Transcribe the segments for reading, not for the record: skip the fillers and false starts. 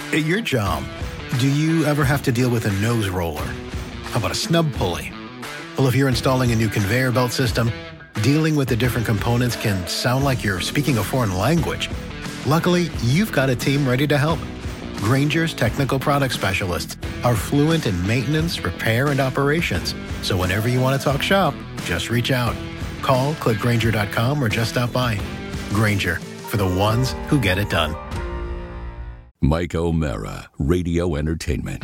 At your job, do you ever have to deal with a nose roller? How about a snub pulley? Well, if you're installing a new conveyor belt system, dealing with the different components can sound like you're speaking a foreign language. Luckily, you've got a team ready to help. Grainger's technical product specialists are fluent in maintenance, repair, and operations. So whenever you want to talk shop, just reach out. Call, click Grainger.com, or just stop by. Grainger, for the ones who get it done. Mike O'Mara, Radio Entertainment.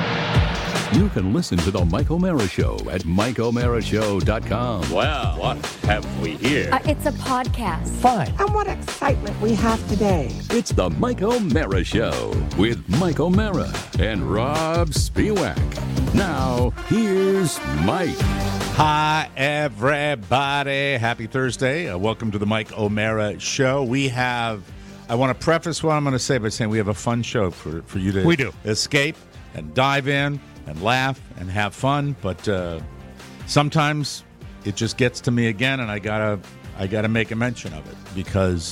You can listen to The Mike O'Mara Show at MikeO'MaraShow.com. Well, what have we here? It's a podcast. Fine. And what excitement we have today. It's The Mike O'Mara Show with Mike O'Mara and Rob Spiewak. Now, here's Mike. Hi, everybody. Happy Thursday. Welcome to the Mike O'Mara Show. I want to preface what I'm going to say by saying we have a fun show for you to escape and dive in and laugh and have fun. But sometimes it just gets to me again, and I gotta make a mention of it because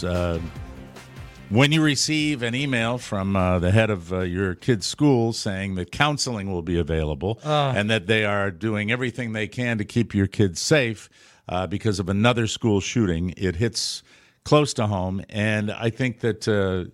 when you receive an email from the head of your kid's school saying that counseling will be available and that they are doing everything they can to keep your kids safe because of another school shooting, it hits close to home. And I think that,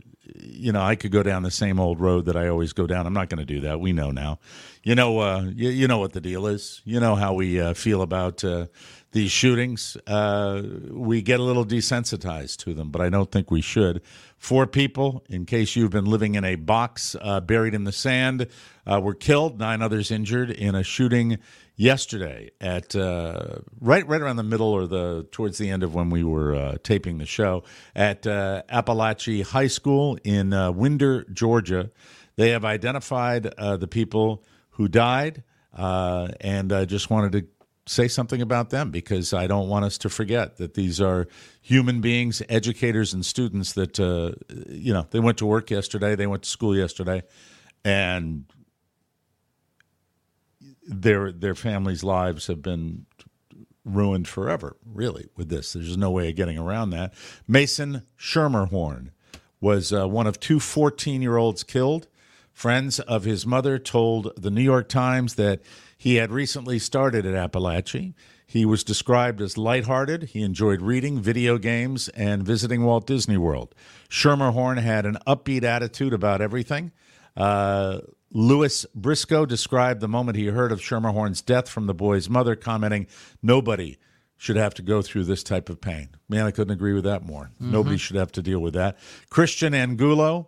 I could go down the same old road that I always go down. I'm not going to do that. We know now. You know what the deal is. You know how we feel about these shootings. We get a little desensitized to them, but I don't think we should. 4 people, in case you've been living in a box buried in the sand, were killed. 9 others injured in a shooting yesterday at right around the middle or towards the end of when we were taping the show at Appalachian High School in Winder, Georgia. They have identified the people who died, and I just wanted to say something about them because I don't want us to forget that these are human beings, educators and students that, they went to work yesterday, they went to school yesterday, and their families' lives have been ruined forever, really, with this. There's no way of getting around that. Mason Schermerhorn was one of 2 14-year-olds killed. Friends of his mother told the New York Times that he had recently started at Appalachia. He was described as lighthearted. He enjoyed reading, video games, and visiting Walt Disney World. Schermerhorn had an upbeat attitude about everything. Louis Briscoe described the moment he heard of Schermerhorn's death from the boy's mother, commenting, "Nobody should have to go through this type of pain." Man, I couldn't agree with that more. Mm-hmm. Nobody should have to deal with that. Christian Angulo.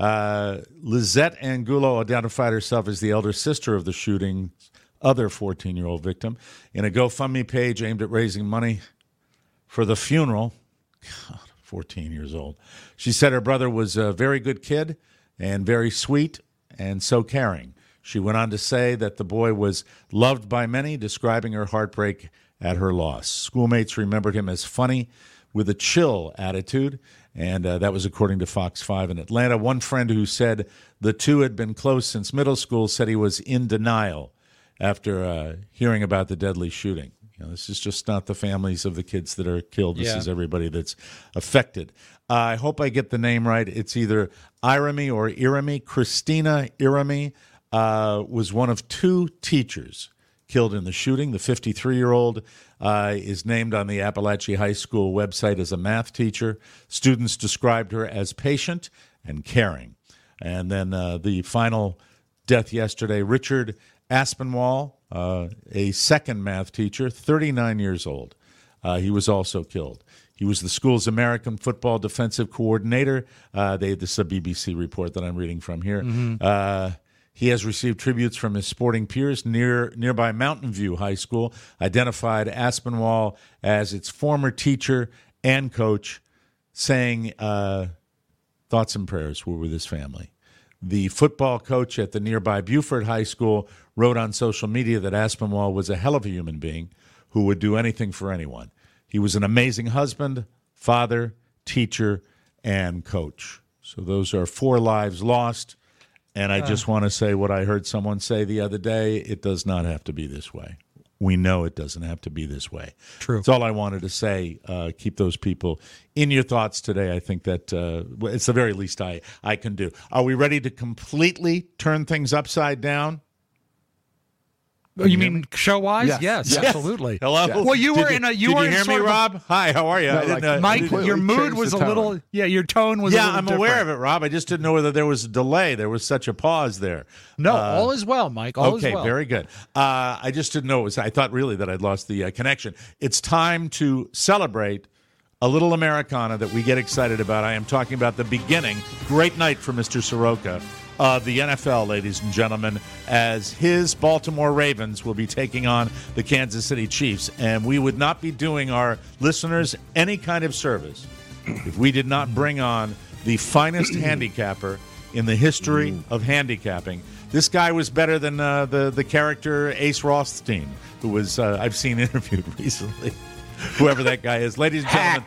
Lizette Angulo identified herself as the elder sister of the shooting's other 14-year-old victim in a GoFundMe page aimed at raising money for the funeral. God, 14 years old. She said her brother was a very good kid and very sweet and so caring. She went on to say that the boy was loved by many, describing her heartbreak at her loss. Schoolmates remembered him as funny with a chill attitude, and that was according to Fox 5 in Atlanta. One friend who said the two had been close since middle school said he was in denial after hearing about the deadly shooting. This is just not the families of the kids that are killed. This is everybody that's affected. I hope I get the name right. It's either Irami or Irami. Christina Irami was one of 2 teachers killed in the shooting. The 53-year-old is named on the Appalachian High School website as a math teacher. Students described her as patient and caring. And then the final death yesterday, Richard Aspinwall, a second math teacher, 39 years old. He was also killed. He was the school's American football defensive coordinator. This is a BBC report that I'm reading from here. Mm-hmm. He has received tributes from his sporting peers. Nearby Mountain View High School identified Aspinwall as its former teacher and coach, saying thoughts and prayers were with his family. The football coach at the nearby Buford High School wrote on social media that Aspinwall was a hell of a human being who would do anything for anyone. He was an amazing husband, father, teacher, and coach. So those are 4 lives lost. And I just want to say what I heard someone say the other day. It does not have to be this way. we know it doesn't have to be this way. True. That's all I wanted to say. Keep those people in your thoughts today. I think that it's the very least I can do. Are we ready to completely turn things upside down? Oh, you mean show-wise? Yes. Yes, absolutely. Hello. Yes. Well, you were Did in a. Did You you were hear in me, sort of a- Rob? Hi. How are you? No, I didn't, like, Mike, completely your mood changed was the a tone. little. Yeah, your tone was. a Yeah, little I'm aware different. of it, Rob. I just didn't know whether there was a delay. There was such a pause there. No, all is well, Mike. All Okay, is well. very good. I just didn't know it was. I thought really that I'd lost the connection. It's time to celebrate a little Americana that we get excited about. I am talking about the beginning. Great night for Mr. Soroka of the NFL, ladies and gentlemen, as his Baltimore Ravens will be taking on the Kansas City Chiefs. And we would not be doing our listeners any kind of service if we did not bring on the finest handicapper in the history of handicapping. This guy was better than the character Ace Rothstein, who was I've seen interviewed recently. Whoever that guy is, ladies and gentlemen,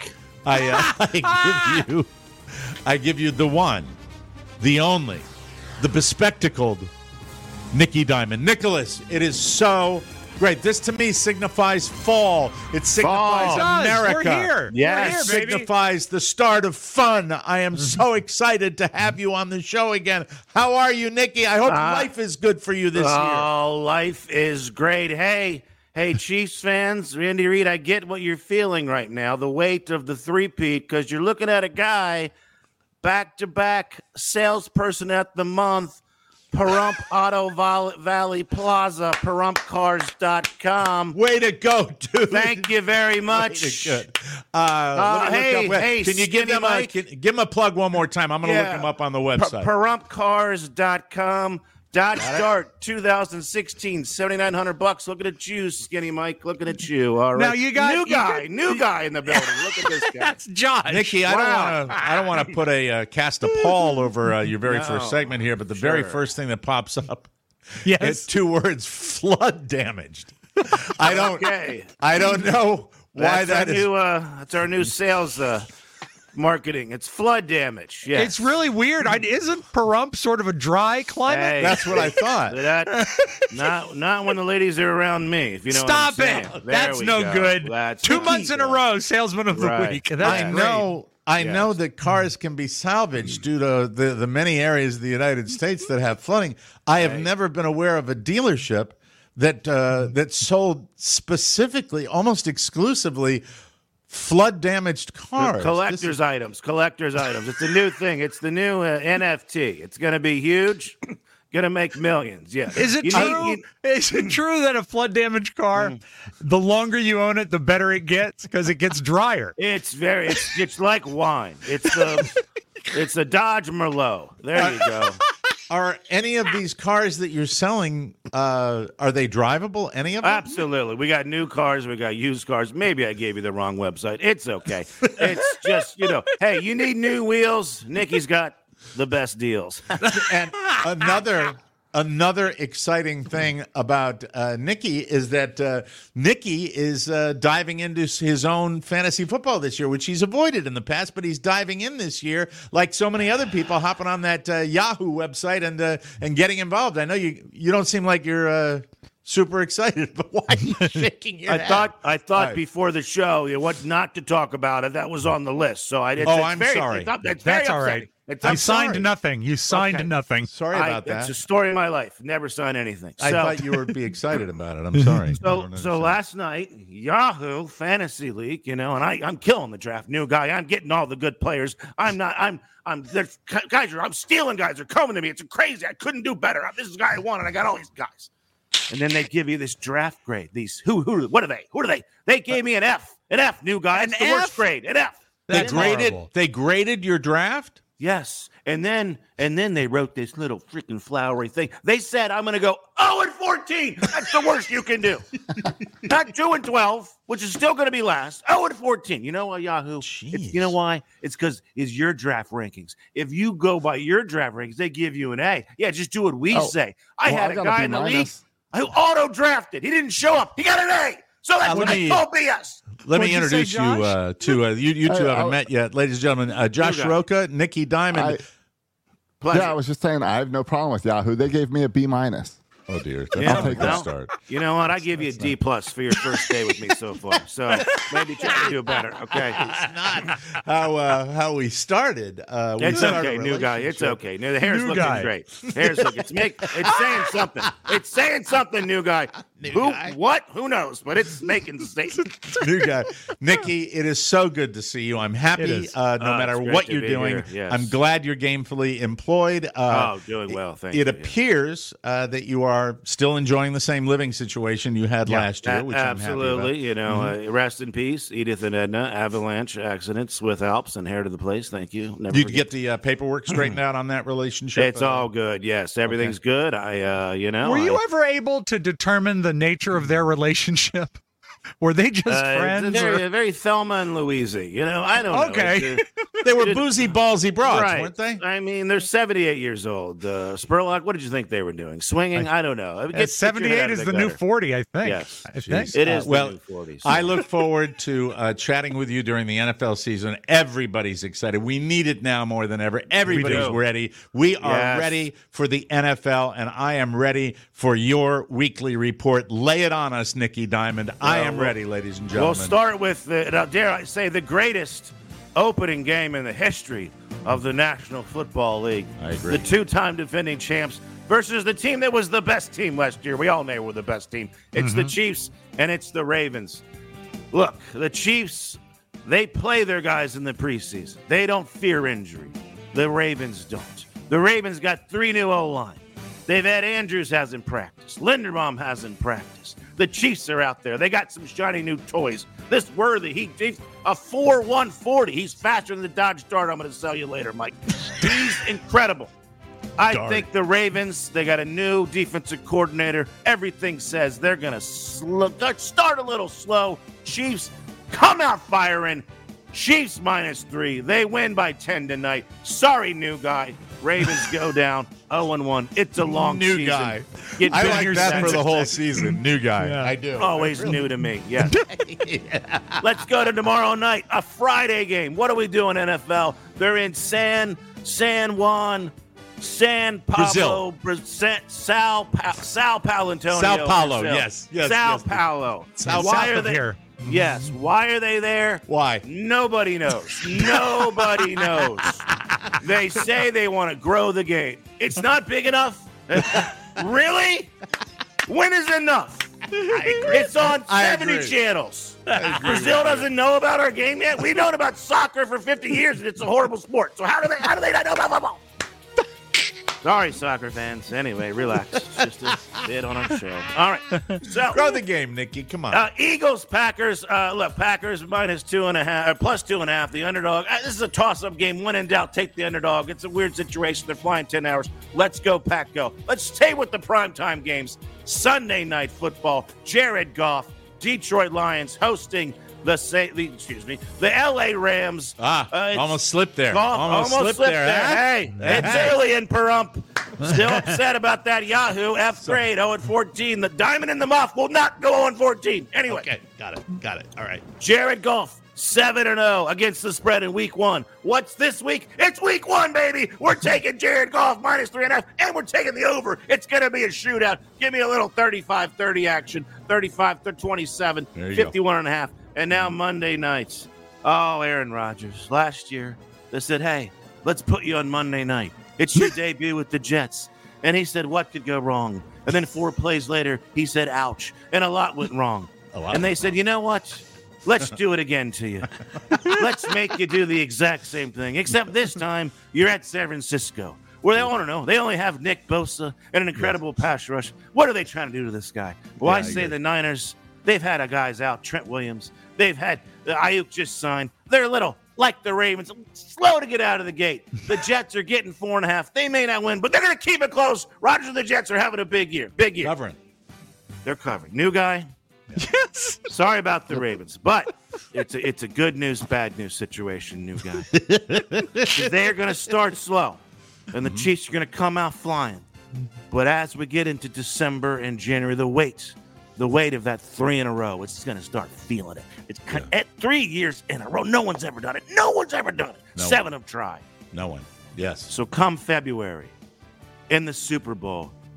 I give you the one, the only, the bespectacled Nicky Diamond. Nicholas, it is so great. This to me signifies fall. It signifies America. We're here. Yes. We're here, baby. Signifies the start of fun. I am so excited to have you on the show again. How are you, Nicky? I hope life is good for you this year. Oh, life is great. Hey, Chiefs fans, Randy Reed, I get what you're feeling right now, the weight of the three-peat, because you're looking at a guy, back-to-back salesperson at the month, Pahrump Auto Valley Plaza, PaHrumpCars.com. Way to go, dude. Thank you very much. Way to good. Let me look up- hey, can you give Skinny him Mike? give him a plug one more time? I'm going to look him up on the website. PaHrumpCars.com. Dodge Dart 2016, $7,900. Looking at you, Skinny Mike. Looking at you. All right. Now you got- new guy in the building. Look at this guy. That's Josh. Nicky, I don't want to put a cast a pall over your very first segment here, but the very first thing that pops up, Yes. it's two words: flood damaged. I don't know why That's that is. That's our new sales marketing. It's flood damage. Yes. It's really weird. Isn't Pahrump sort of a dry climate? Hey, That's what I thought. not when the ladies are around me. If you know Stop what I'm it. saying. That's There we no go. good. That's 2 the months key. in a row, salesman of the Right. week. That's I great. know. I know that cars can be salvaged due to the many areas of the United States that have flooding. I have never been aware of a dealership that sold specifically, almost exclusively, flood damaged cars. Collector's items. It's a new thing. It's the new NFT. It's going to be huge. Going to make millions. Yeah. Is it true? Is it true that a flood damaged car, the longer you own it, the better it gets because it gets drier? It's like wine. It's a Dodge Merlot. There you go. Are any of these cars that you're selling, are they drivable? Any of them? Absolutely. We got new cars. We got used cars. Maybe I gave you the wrong website. It's okay. It's just, hey, you need new wheels. Nicky's got the best deals. And another exciting thing about Nicky is that Nicky is diving into his own fantasy football this year, which he's avoided in the past, but he's diving in this year like so many other people, hopping on that Yahoo website and getting involved. I know you don't seem like you're super excited, but why are you shaking your head? I thought before the show what not to talk about it. That was on the list. So I'm sorry. That's all right. You signed nothing. You signed nothing. Sorry about that. It's a story of my life. Never signed anything. I thought you would be excited about it. I'm sorry. So last night, Yahoo Fantasy League, and I'm killing the draft. New guy. I'm getting all the good players. I'm stealing guys. They're coming to me. It's crazy. I couldn't do better. This is the guy I wanted. I got all these guys. And then they give you this draft grade. These what are they? Who are they? They gave me an F. An F, new guy. It's the worst grade. An F. They graded your draft? Yes. And then they wrote this little freaking flowery thing. They said I'm going to go 0-14. That's the worst you can do. Not 2-12, which is still going to be last. 0-14. You know what, Yahoo? You know why? It's because it's your draft rankings. If you go by your draft rankings, they give you an A. Yeah, just do what we say. I had a guy in the league who auto-drafted. He didn't show up. He got an A. So that's total BS. Let me introduce you to you two haven't met yet, ladies and gentlemen. Josh Soroka, Nicky Diamond. I was just saying I have no problem with Yahoo. They gave me a B-. Oh, dear. Yeah, That's not a good well, start. You know what? I give you a D+ for your first day with me so far. So maybe try to do better. Okay. How we started. It's okay, new guy. It's okay. The hair's New looking guy. great. Hair's looking. It's saying something. It's saying something, new guy. What? Who knows? But it's making statements. New guy. Nikki, it is so good to see you. I'm happy It is. no matter it's great what to you're be doing. here, yes. I'm glad you're gainfully employed. Doing well. Thank It you. appears that you are still enjoying the same living situation you had last year, which I'm happy Absolutely. about. You know, rest in peace, Edith and Edna. Avalanche accidents with Alps inherited the place. Thank you. Never You forget. get the paperwork straightened out on that relationship? It's all good. Yes, everything's good. Were you ever able to determine the nature of their relationship? Were they just friends? It's or- very Thelma and Louise. You know, I don't know. Okay. It's, They were boozy, ballsy broads, right. weren't they? I mean, they're 78 years old. Spurlock, what did you think they were doing? Swinging? I don't know. Get your head 78 out of is the new gutter. 40, I think. Yes. I think. It is Well, the new 40s. I look forward to chatting with you during the NFL season. Everybody's excited. We need it now more than ever. Everybody's do. ready. We are Yes. ready for the NFL, and I am ready for your weekly report. Lay it on us, Nikki Diamond. I am ready, ladies and gentlemen. We'll start with, dare I say, the greatest opening game in the history of the National Football League. I agree. The two-time defending champs versus the team that was the best team last year. We all know we're the best team. It's the Chiefs and it's the Ravens. Look, the Chiefs, they play their guys in the preseason. They don't fear injury. The Ravens don't. The Ravens got 3 new O-line. They've had Andrews hasn't practiced. Linderbaum hasn't practiced. The Chiefs are out there. They got some shiny new toys. This Worthy, he's a 4.140. He's faster than the Dodge Dart. I'm going to sell you later, Mike. He's incredible. I think the Ravens, they got a new defensive coordinator. Everything says they're going to start a little slow. Chiefs come out firing. Chiefs -3. They win by 10 tonight. Sorry, new guy. Ravens go down 0-1. It's a long New season. guy. Get I back like your that for sense the of whole that. season. New guy. Yeah. I do. Always new to me. Yes. Let's go to tomorrow night, a Friday game. What are we doing, NFL? They're in San Juan, San Pablo, Sao Paulo, Antonio. Sao Paulo, Brazil. yes, yes, Sao yes. Paulo. Sao Why South are of they here. Yes. Why are they there? Why? Nobody knows. Nobody knows. They say they want to grow the game. It's not big enough. Really? When is enough? It's on I 70 agree. channels. Brazil doesn't know about our game yet. We've known about soccer for 50 years, and it's a horrible sport. So how do they not know about football? Sorry, soccer fans. Anyway, relax. It's just a bit on our show. All right. So Grow the game, Nikki. Come on. Eagles, Packers. Look, Packers -2.5, +2.5. The underdog. This is a toss-up game. When in doubt, take the underdog. It's a weird situation. They're flying 10 hours. Let's go, Pack, go. Let's stay with the primetime games. Sunday night football. Jared Goff, Detroit Lions hosting the L.A. Rams. It's Almost slipped there. Goff almost slipped there. huh? Hey, it's Alien Perump. Still upset about that Yahoo F grade 0-14. The diamond in the muff will not go 0-14. Anyway, Okay, got it. All right. Jared Goff 7-0 against the spread in week 1. What's this week? It's week 1, baby. We're taking Jared Goff -3.5, and we're taking the over. It's going to be a shootout. Give me a little 35-30 action. 35-27, There you go. 51.5. And now Monday nights. Oh, Aaron Rodgers. Last year, they said, hey, let's put you on Monday night. It's your debut with the Jets. And he said, what could go wrong? And then 4 plays later, he said, ouch. And a lot went wrong. And they said, you know what? Let's do it again to you. Let's make you do the exact same thing, except this time you're at San Francisco, where they don't know. They only have Nick Bosa and an incredible pass rush. What are they trying to do to this guy? Well, I say the Niners, they've had a guys out, Trent Williams. They've had Ayuk just signed. They're a little like the Ravens, slow to get out of the gate. The Jets are getting 4.5. They may not win, but they're going to keep it close. Rodgers and the Jets are having a big year. Big year. Covering. They're covering. New guy. Yes. Sorry about the Ravens, but it's a good news, bad news situation, new guy. 'Cause they're going to start slow, and the Chiefs are going to come out flying. But as we get into December and January, the weight of that 3 in a row, it's going to start feeling it. It's at 3 years in a row. No one's ever done it. No one's ever done it. No 7 have tried. No one. Yes. So come February, in the Super Bowl,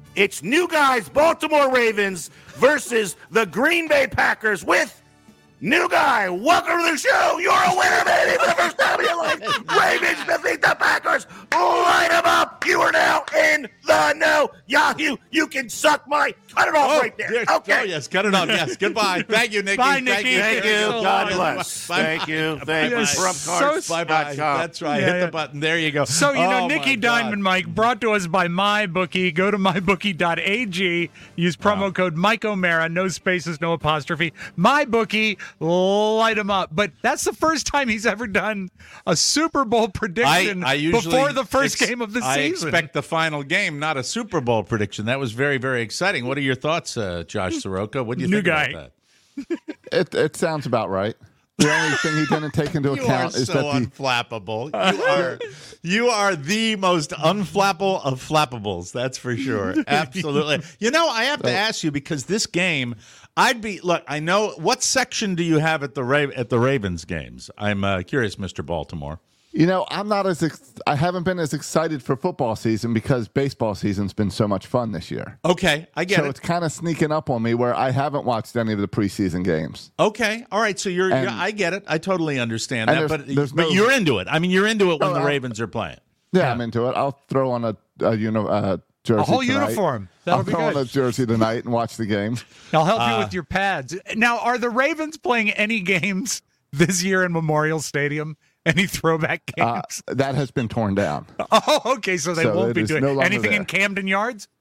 It's New Guys Baltimore Ravens versus the Green Bay Packers with New Guy. Welcome to the show. You're a winner, baby, for the first time in your life. Ravens defeat the Packers. Light them up. You are now in the know. Yahoo, you can suck my. Cut it off right there. Okay. Oh, yes, cut it off. Yes, goodbye. Thank you, Nikki. Bye, Nikki. Thank you. So God long. bless. Thank you. Thank you. Yes, From so Bye-bye. That's right. Hit the button. There you go. So, Oh, Nikki my God. Diamond Mike, brought to us by MyBookie. Go to mybookie.ag. Use promo code Mike O'Mara. No spaces, no apostrophe. MyBookie, light him up. But that's the first time he's ever done a Super Bowl prediction I usually before the first game of the I season. expect the final game, not a Super Bowl prediction. That was very, very exciting. What are your thoughts, Josh Soroka? What do you New think guy. about that? It sounds about right. The only thing he didn't take into You are account is so that the unflappable. You are the most unflappable of flappables. That's for sure. Absolutely. I have to ask you because this game, look. I know what section do you have at the Ravens games? I'm curious, Mr. Baltimore. I'm not I haven't been as excited for football season because baseball season's been so much fun this year. Okay, I get So it. it's kind of sneaking up on me where I haven't watched any of the preseason games. Okay, all right. So I get it. I totally understand and that. there's But no- you're into it. I mean, you're into it when Oh, the I'm- Ravens are playing. Yeah, I'm into it. I'll throw on a jersey. A whole tonight. uniform. That'll I'll be throw on good. a jersey tonight and watch the game. I'll help you with your pads. Now, are the Ravens playing any games this year in Memorial Stadium? Any throwback games? That has been torn down. Oh, okay. So they So won't it be is doing no longer anything in there. Camden Yards?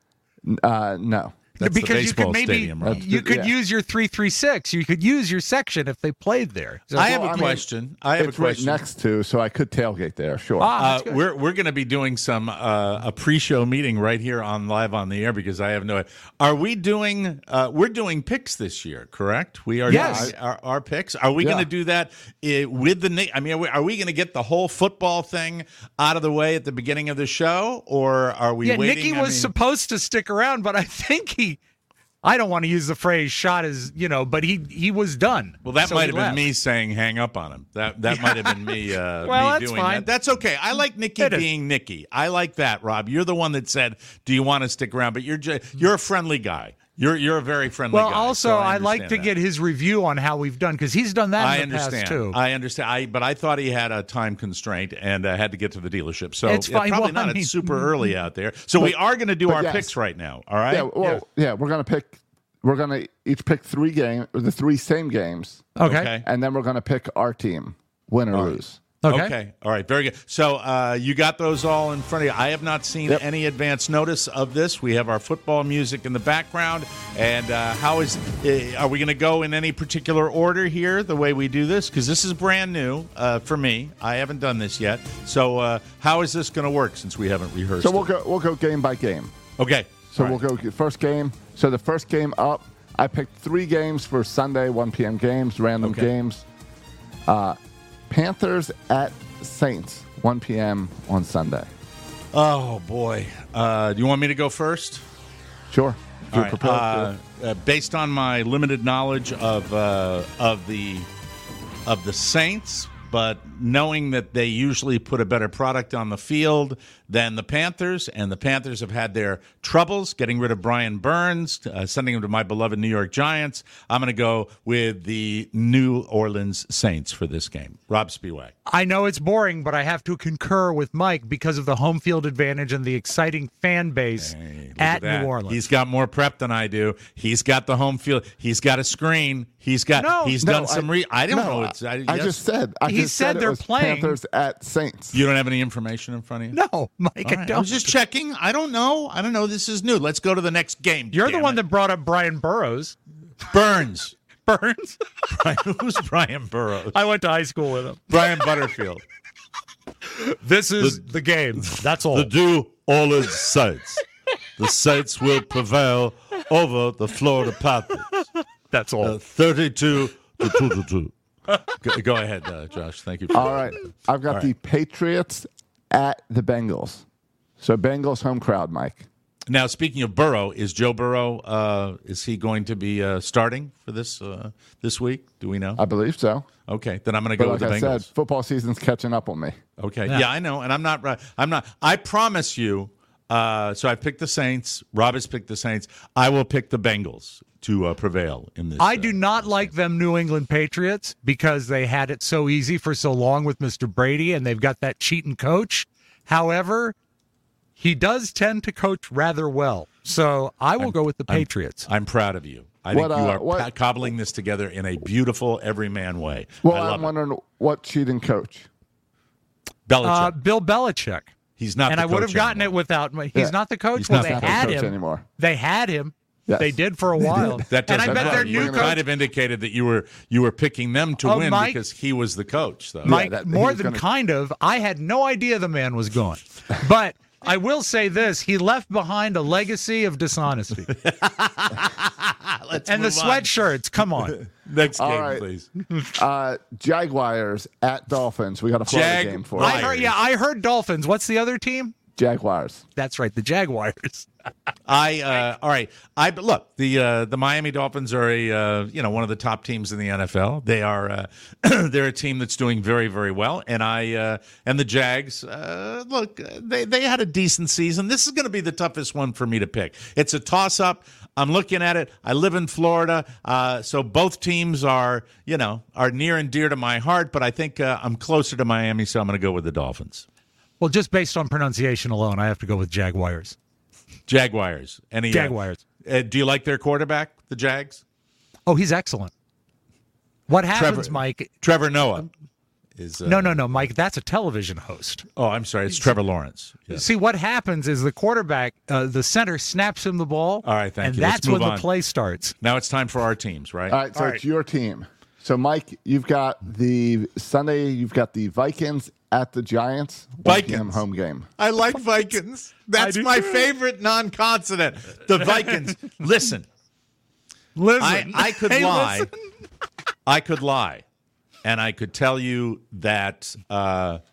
No. That's the because you could baseball maybe stadium, right? you could Yeah. use your 336. You could use your section if they played there. So, I have Well, a I mean, question. I have a It's right question. next to, so I could tailgate there. Sure. that's good. We're going to be doing some a pre-show meeting right here on live on the air because I have no idea. Are we doing? We're doing picks this year, correct? We are. Yes. doing our picks. Are we Yeah. going to do that with the? I mean, are we going to get the whole football thing out of the way at the beginning of the show, or are we yeah, waiting? Nicky was supposed to stick around, but I think I don't want to use the phrase "shot" as but he was done. Well, that So might he have been left. me saying "hang up on him." That might have been me. Well, me that's doing fine. that. That's okay. I like Nicky It is. being Nicky. I like that, Rob. You're the one that said, "Do you want to stick around?" But you're a friendly guy. You're a very friendly Well, guy. also, so I like understand to that. get his review on how we've done because he's done that I in the understand. past too. I understand. But I thought he had a time constraint and had to get to the dealership. So It's fine. probably Well, I not. mean- It's super early out there. So we are going to do but our yes. picks right now. All right. Yeah, we're gonna pick. We're gonna each pick the three same games, okay. and then we're gonna pick our team, win or lose. Okay. All right. Very good. So you got those all in front of you. I have not seen any advance notice of this. We have our football music in the background. And are we going to go in any particular order here, the way we do this? Because this is brand new for me. I haven't done this yet. So how is this going to work since we haven't rehearsed So it? we'll go game by game. Okay. So All right. we'll go first game. So the first game up, I picked 3 games for Sunday, 1 p.m. games, random Okay. games. Panthers at Saints, 1 p.m. on Sunday. Oh, boy. Do you want me to go first? Sure. If All you're right. prepared. Based on my limited knowledge of the Saints, but knowing that they usually put a better product on the field than the Panthers, and the Panthers have had their troubles getting rid of Brian Burns, sending him to my beloved New York Giants, I'm going to go with the New Orleans Saints for this game. Rob Spiewak. I know it's boring, but I have to concur with Mike because of the home field advantage and the exciting fan base Look at that. New Orleans. He's got more prep than I do. He's got the home field. He's got a screen. He's done some. I don't know. I just said. He said it they're was playing. Panthers at Saints. You don't have any information in front of you? No, Mike, All I right, don't. I was just checking. I don't know. This is new. Let's go to the next game. You're the damn one it. that brought up Brian Burrows. Burns. Burns? Who's Brian Burrows? I went to high school with him. Brian Butterfield. This is the game. That's all. The New Orleans Saints. The Saints will prevail over the Florida Panthers. That's all. 32 to 2. Go ahead, Josh. Thank you. All right. I've got the Patriots at the Bengals. So Bengals home crowd, Mike. Now, speaking of Burrow, is Joe Burrow? Is he going to be starting for this week? Do we know? I believe so. Okay, then I'm going to But go like with the I Bengals. said, football season's catching up on me. Okay, yeah, I know, and I'm not. I promise you, So I picked the Saints. Rob has picked the Saints. I will pick the Bengals to prevail in this. I do not like them New England Patriots because they had it so easy for so long with Mr. Brady, and they've got that cheating coach. However, he does tend to coach rather well. So I will go with the Patriots. I'm proud of you. I think you are cobbling this together in a beautiful, everyman way. Well, I'm wondering what cheating coach? Belichick. Bill Belichick. He's not. And the I would have coach gotten anymore. it without. He's not the coach. He's Well, not they the had coach him anymore. They had him. Yes. They did for a while. That and I doesn't bet matter. their new You coach. kind of indicated that you were picking them to win Mike, because he was the coach, though. Mike, that- more he's than gonna- kind of. I had no idea the man was gone, but I will say this: he left behind a legacy of dishonesty. And the sweatshirts. Come on. Next All game, right. please. Jaguars at Dolphins. We got a Florida game for I us. heard. Yeah, I heard Dolphins. What's the other team? Jaguars. That's right, the Jaguars. All right. Look, the Miami Dolphins are one of the top teams in the NFL. They are they're a team that's doing very, very well. And and the Jags, look, they had a decent season. This is going to be the toughest one for me to pick. It's a toss up. I'm looking at it. I live in Florida, so both teams are near and dear to my heart. But I think I'm closer to Miami, so I'm going to go with the Dolphins. Well, just based on pronunciation alone, I have to go with Jaguars. Jaguars. Jaguars. Do you like their quarterback, the Jags? Oh, he's excellent. What happens, Mike? Trevor Noah is No, Mike. That's a television host. Oh, I'm sorry. It's Trevor Lawrence. Yes. See, what happens is the quarterback, the center, snaps him the ball. All right, thank and you. that's Let's move when on. the play starts. Now it's time for our teams, right? All right, so it's your team. So, Mike, you've got the Sunday, you've got the Vikings at the Giants. 1 p.m. home game. I like Vikings. That's my favorite non-consonant. The Vikings. Listen. I could lie. Listen. I could lie. And I could tell you that that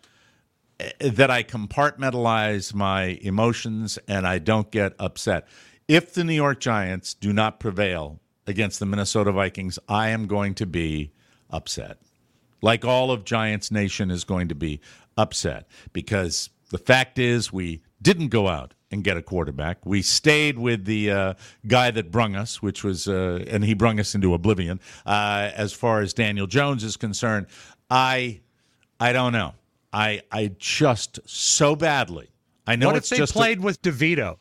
I compartmentalize my emotions and I don't get upset. If the New York Giants do not prevail against the Minnesota Vikings, I am going to be upset. Like all of Giants Nation is going to be upset because the fact is we didn't go out and get a quarterback. We stayed with the guy that brung us, which was, and he brung us into oblivion. As far as Daniel Jones is concerned, I don't know. I just so badly. I know What it's if they just played with DeVito?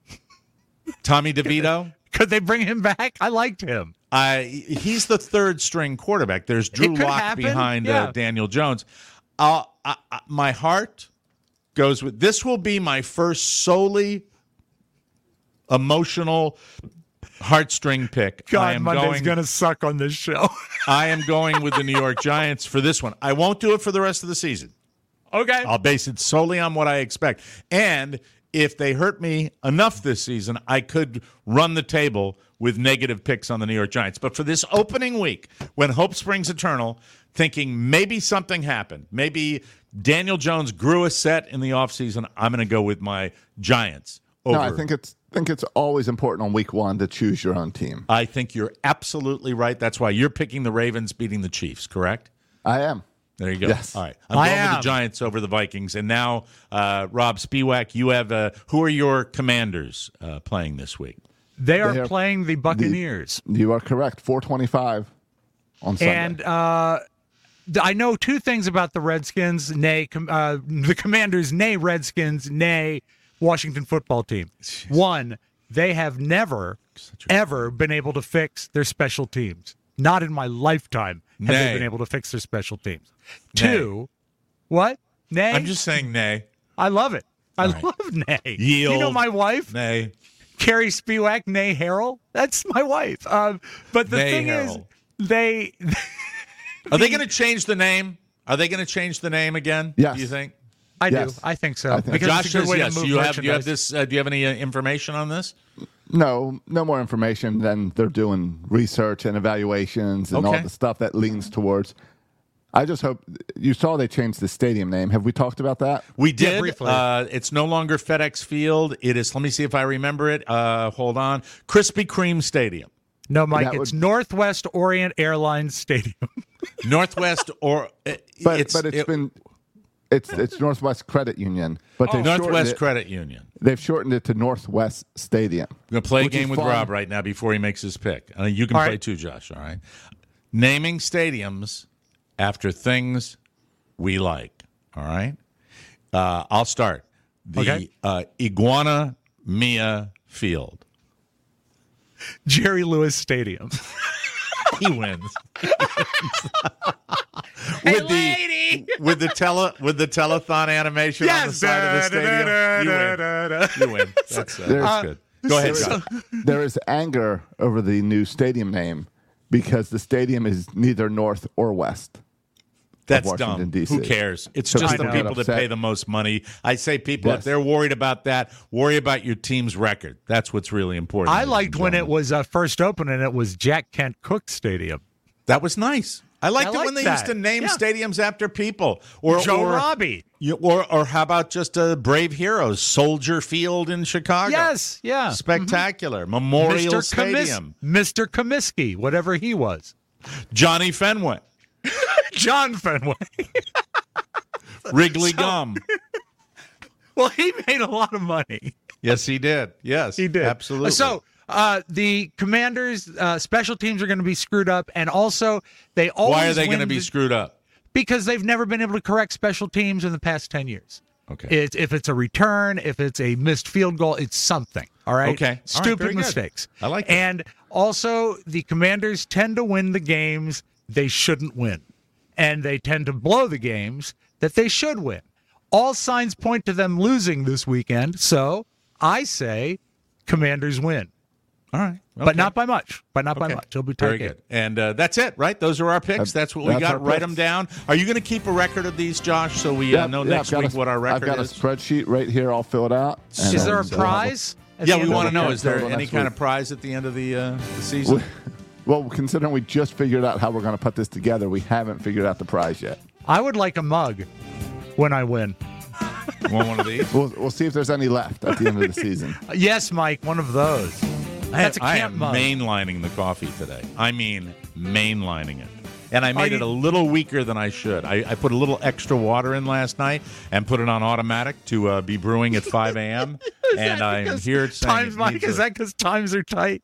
Tommy DeVito. Could they bring him back? I liked him. He's the third string quarterback. There's Drew could Lock happen, behind yeah. Daniel Jones. My heart goes with this. Will be my first solely emotional heartstring pick. I am Monday's going to suck on this show. I am going with the New York Giants for this one. I won't do it for the rest of the season. Okay. I'll base it solely on what I expect. And if they hurt me enough this season, I could run the table with negative picks on the New York Giants. But for this opening week, when hope springs eternal, thinking maybe something happened, maybe Daniel Jones grew a set in the offseason, I'm going to go with my Giants over. No, I think it's always important on week 1 to choose your own team. I think you're absolutely right. That's why you're picking the Ravens beating the Chiefs, correct? I am. There you go. Yes. All right. I'm going with the Giants over the Vikings. And now, Rob Spiewak, you have who are your Commanders playing this week? They are playing the Buccaneers. You are correct. 4:25 on Sunday. And I know two things about the Redskins, the Commanders, Redskins, Washington football team. One, they have never, ever been able to fix their special teams. Not in my lifetime have they been able to fix their special teams. Two, what? Nay? I'm just saying nay. I love it. I love nay. Yield. You know my wife? Nay. Carrie Spiewak, nay Harrell? That's my wife. But the Nay thing Harrell. is, they... Are they going to change the name? Are they going to change the name again? Yes. Do you think? I Yes. do. I think so. I think Because Josh it's a good says way yes. to move Do you have merchandise. this? Do you have any information on this? No more information than they're doing research and evaluations and all Okay. the stuff that leans towards. I just hope you saw they changed the stadium name. Have we talked about that? We did. briefly. It's no longer FedEx Field. It is. Let me see if I remember it. Hold on. Krispy Kreme Stadium. No, Mike, That it's would- Northwest Orient Airlines Stadium. Northwest or But it's been It's Northwest Credit Union, but they've Northwest Credit Union. They've shortened it to Northwest Stadium. I'm going to play a which is game with fun. Rob right now before he makes his pick. You can All play right. too, Josh, all right? Naming stadiums after things we like, all right? I'll start. The Iguana Mia Field. Jerry Lewis Stadium. He wins. Hey, lady! with the telethon animation on the side of the stadium. You win. That's good. Go ahead, John. There is anger over the new stadium name because the stadium is neither north or west. That's Washington, dumb. D.C. Who cares? It's So just the people people get that upset. pay the most money. I say people, if Yes. they're worried about that, worry about your team's record. That's what's really important. I ladies liked and when it gentlemen. was first open and it was Jack Kent Cooke Stadium. That was nice. I liked it when liked they that. used to name Yeah. stadiums after people. Or Joe or, Robbie. Or how about just Brave Heroes, Soldier Field in Chicago? Yes, yeah. Spectacular. Memorial Mr. Stadium. Mr. Comiskey, whatever he was. Johnny Fenway. John Fenway. Wrigley Gum. Well, he made a lot of money. Yes, he did. Yes, He did. Absolutely. So the Commanders' special teams are going to be screwed up, and also they always why are they going to be screwed up? Because they've never been able to correct special teams in the past 10 years. Okay. If it's a return, if it's a missed field goal, it's something. All right. Okay. All right, Stupid very good. mistakes. I like that. And also, the Commanders tend to win the games they shouldn't win, and they tend to blow the games that they should win. All signs point to them losing this weekend, so I say Commanders win. All right. But Okay. not by much. By Okay. much. It'll be tight Very game. good. And that's it, right? Those are our picks. That's what we That's got. our Write picks. them down. Are you going to keep a record of these, Josh, so we know next I've got week what our I've record got is? a spreadsheet right here. I'll fill it out. and Is there a I'll- prize? at Yeah, the we end of want to the know. year? Is there Total any next kind week. of prize at the end of the season? Well, considering we just figured out how we're going to put this together, we haven't figured out the prize yet. I would like a mug when I win. Want one of these? We'll see if there's any left at the end of the season. Yes, Mike, one of those. That's a I camp am mug. mainlining the coffee today. I mean, mainlining it. And I made it a little weaker than I should. I put a little extra water in last night and put it on automatic to be brewing at 5 a.m. And I'm here saying Times, Mike, is that because times are tight?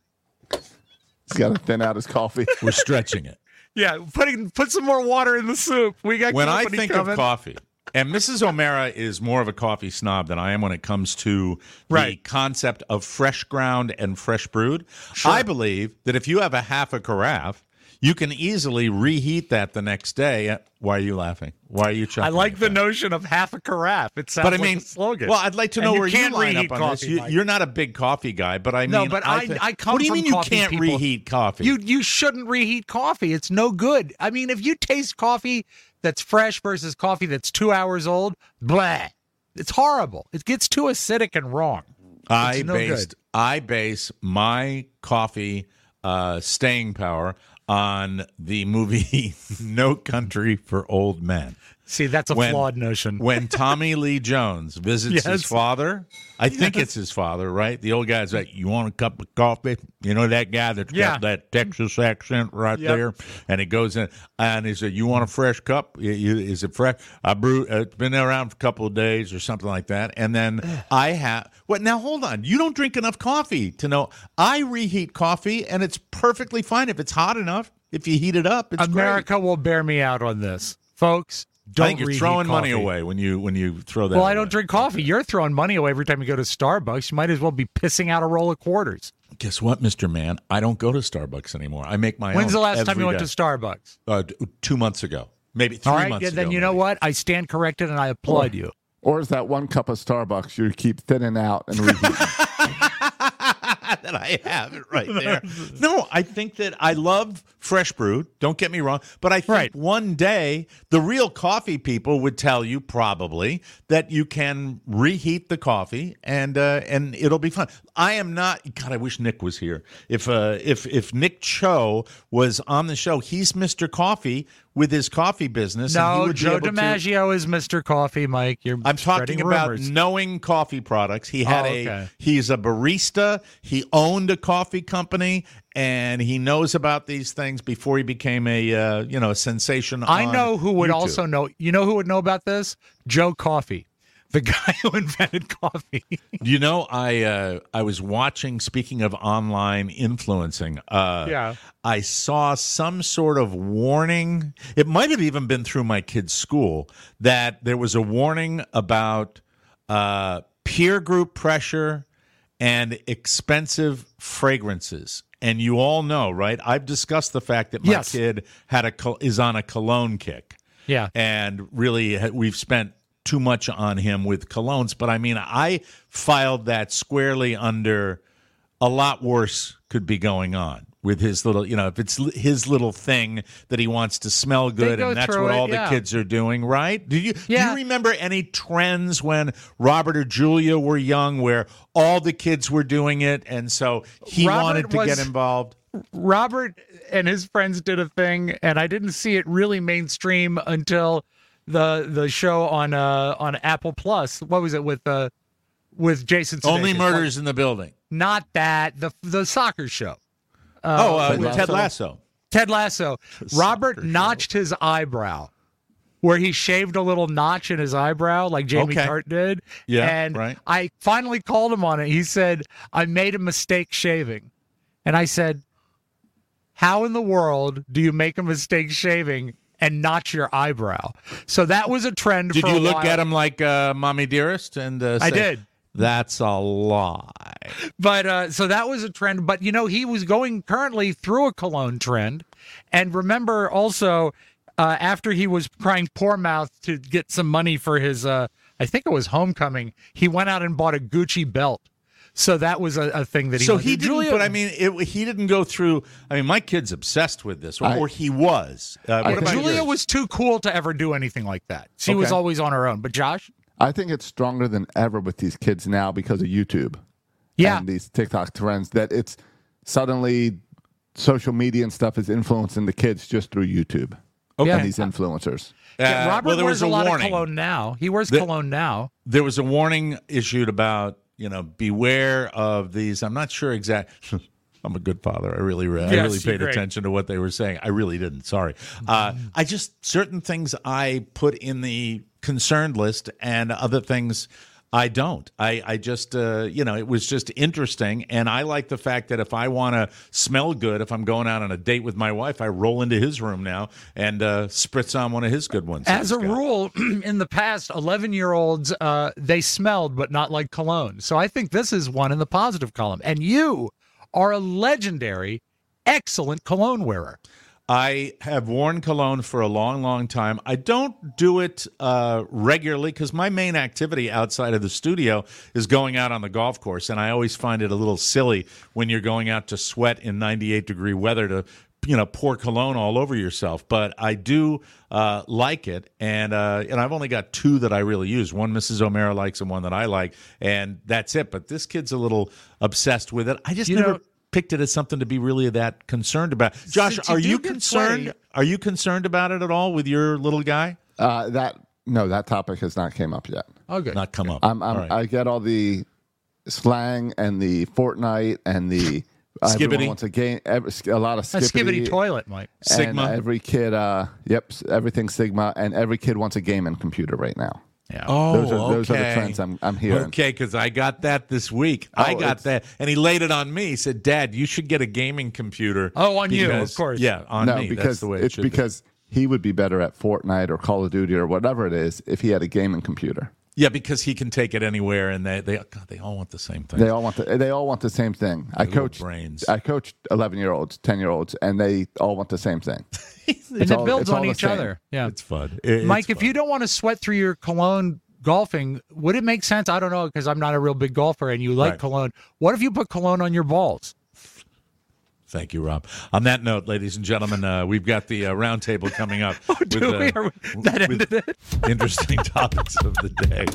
He's got to thin out his coffee. we're stretching it. Yeah, put some more water in the soup. We got When I company think coming. of coffee, and Mrs. O'Mara is more of a coffee snob than I am when it comes to the Right. concept of fresh ground and fresh brewed. I believe that if you have a half a carafe, you can easily reheat that the next day. Why are you laughing? Why are you chuckling? I like at the that? notion of half a carafe. It sounds But I like mean, a slogan. well, I'd like to And know where you can't line reheat up on this. coffee, Mike. You're not a big coffee guy, but I mean, No, but I come What do you from mean you coffee can't people. reheat coffee? You shouldn't reheat coffee. It's no good. I mean, if you taste coffee that's fresh versus coffee that's 2 hours old, blah. It's horrible. It gets too acidic and wrong. I no base my coffee staying power on the movie No Country for Old Men. See, that's a flawed notion. When Tommy Lee Jones visits his Yes. father, I think it's his father, right? The old guy's like, "You want a cup of coffee?" You know that guy that's Yeah. got that Texas accent right Yep. there, and he goes in and he said, "You want a fresh cup? Is it fresh? I brew. It's been around for a couple of days or something like that." And then I have what? Now hold on, you don't drink enough coffee to know. I reheat coffee, and it's perfectly fine if it's hot enough. If you heat it up, it's America will bear me out on this, folks. great. Don't I think you're reheat throwing money coffee. away when you throw that. Well, I away. don't drink coffee. You're throwing money away every time you go to Starbucks. You might as well be pissing out a roll of quarters. Guess what, Mr. Man? I don't go to Starbucks anymore. I make my own. When's the last time every you went day. to Starbucks? 2 months ago, maybe 3 All right, months yeah, ago. then you know maybe. what? I stand corrected and I applaud you. Or is that one cup of Starbucks you keep thinning out and reheating? That I have it right there. No, I think that I love fresh brewed. Don't get me wrong, but I think Right. one day the real coffee people would tell you probably that you can reheat the coffee and it'll be fun. I am not. God, I wish Nick was here. If Nick Cho was on the show, he's Mr. Coffee with his coffee business. and he No, would be Joe able to- DiMaggio is Mr. Coffee, Mike. You're I'm spreading talking about rumors. knowing coffee products. He had Oh, okay. he's a barista. He owned a coffee company, and he knows about these things before he became a sensation. I know who would YouTube. also know. You know who would know about this? Joe Coffey, the guy who invented coffee. You know, I was watching. Speaking of online influencing, I saw some sort of warning. It might have even been through my kid's school that there was a warning about peer group pressure and expensive fragrances. And you all know, right? I've discussed the fact that my kid is on a cologne kick. Yeah. And really, we've spent too much on him with colognes. But I mean, I filed that squarely under a lot worse could be going on with his little, if it's his little thing that he wants to smell good, and that's what all the kids are doing, right? Do you remember any trends when Robert or Julia were young where all the kids were doing it, and so he wanted to get involved? Robert and his friends did a thing, and I didn't see it really mainstream until the show on Apple Plus. What was it with Jason Sudeikis? Only Murders in the Building. Not that, the soccer show. Ted Lasso. Ted Lasso. Robert notched his eyebrow, where he shaved a little notch in his eyebrow like Jamie Tart did. Yeah, and right. I finally called him on it. He said, I made a mistake shaving. And I said, how in the world do you make a mistake shaving and notch your eyebrow? So that was a trend for a while. Did you look at him like Mommy Dearest? And I did. That's a lie. But so that was a trend. But, he was going currently through a cologne trend. And remember also, after he was crying poor mouth to get some money for his, I think it was homecoming, he went out and bought a Gucci belt. So that was a thing that he So he didn't, but I mean, he didn't go through. I mean, my kid's obsessed with this, or he was. Julia was too cool to ever do anything like that. She was always on her own. But Josh? I think it's stronger than ever with these kids now because of YouTube. Yeah. And these TikTok trends that it's suddenly social media and stuff is influencing the kids just through YouTube. Okay. And these influencers. Robert there wears was a lot warning. of cologne now. He wears cologne now. There was a warning issued about, beware of these. I'm not sure exactly. I'm a good father. I really paid attention to what they were saying. I really didn't. Sorry. I just, certain things I put in the concerned list and other things I don't. I just, it was just interesting. And I like the fact that if I want to smell good, if I'm going out on a date with my wife, I roll into his room now and spritz on one of his good ones. As a rule, in the past, 11-year-olds, they smelled, but not like cologne. So I think this is one in the positive column. And you are a legendary, excellent cologne wearer. I have worn cologne for a long, long time. I don't do it regularly because my main activity outside of the studio is going out on the golf course, and I always find it a little silly when you're going out to sweat in 98-degree weather to pour cologne all over yourself. But I do like it, and I've only got two that I really use. One Mrs. O'Mara likes and one that I like, and that's it. But this kid's a little obsessed with it. I just never picked it as something to be really that concerned about. Josh, are you concerned? Are you concerned about it at all with your little guy? That topic has not came up yet. Oh, good. Not come up. Right. I get all the slang and the Fortnite and the Skibbity. Everyone wants a game. A lot of skibbity. A Skibbity toilet, Mike. Sigma. And every kid, everything Sigma, and every kid wants a gaming computer right now. Yeah. Those are the trends I'm hearing. Okay, because I got that this week. I got that, and he laid it on me. He said, "Dad, you should get a gaming computer." Oh, on you, of course. Yeah, on me. Because that's the way it's because he would be better at Fortnite or Call of Duty or whatever it is if he had a gaming computer. Yeah, because he can take it anywhere, and they all want the same thing. They all want the same thing. I coach 11-year-olds, 10-year-olds, and they all want the same thing. And it builds on each other. Yeah, it's fun. Mike, if you don't want to sweat through your cologne golfing, would it make sense? I don't know, because I'm not a real big golfer, and you like cologne. What if you put cologne on your balls? Thank you, Rob. On that note, ladies and gentlemen, we've got the round table coming up. That ended it? Interesting topics of the day.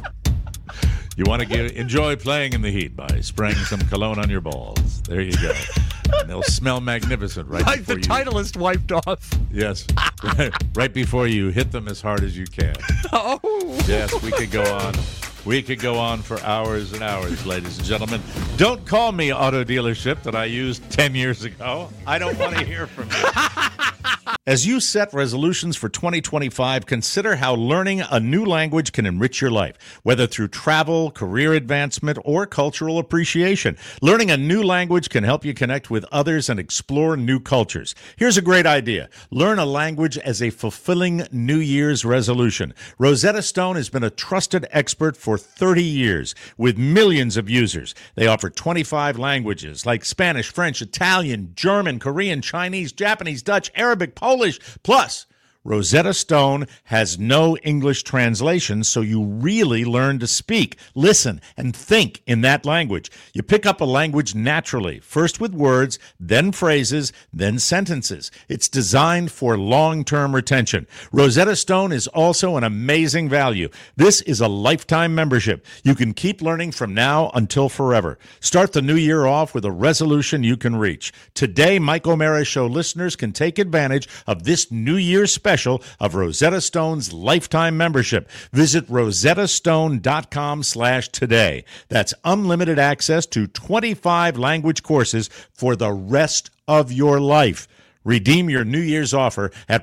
You want to enjoy playing in the heat by spraying some cologne on your balls. There you go. And they'll smell magnificent right before the Titleist wiped off. Yes. Right before you hit them as hard as you can. Oh. Yes, we could go on. We could go on for hours and hours, ladies and gentlemen. Don't call me auto dealership that I used 10 years ago. I don't want to hear from you. As you set resolutions for 2025, consider how learning a new language can enrich your life, whether through travel, career advancement, or cultural appreciation. Learning a new language can help you connect with others and explore new cultures. Here's a great idea. Learn a language as a fulfilling New Year's resolution. Rosetta Stone has been a trusted expert for 30 years with millions of users. They offer 25 languages like Spanish, French, Italian, German, Korean, Chinese, Japanese, Dutch, Arabic, Polish. Plus, Rosetta Stone has no English translation, so you really learn to speak, listen, and think in that language. You pick up a language naturally, first with words, then phrases, then sentences. It's designed for long-term retention. Rosetta Stone is also an amazing value. This is a lifetime membership. You can keep learning from now until forever. Start the new year off with a resolution you can reach. Today, Mike O'Mara Show listeners can take advantage of this New Year's special of Rosetta Stone's lifetime membership. Visit rosettastone.com/today. That's unlimited access to 25 language courses for the rest of your life. Redeem your New Year's offer at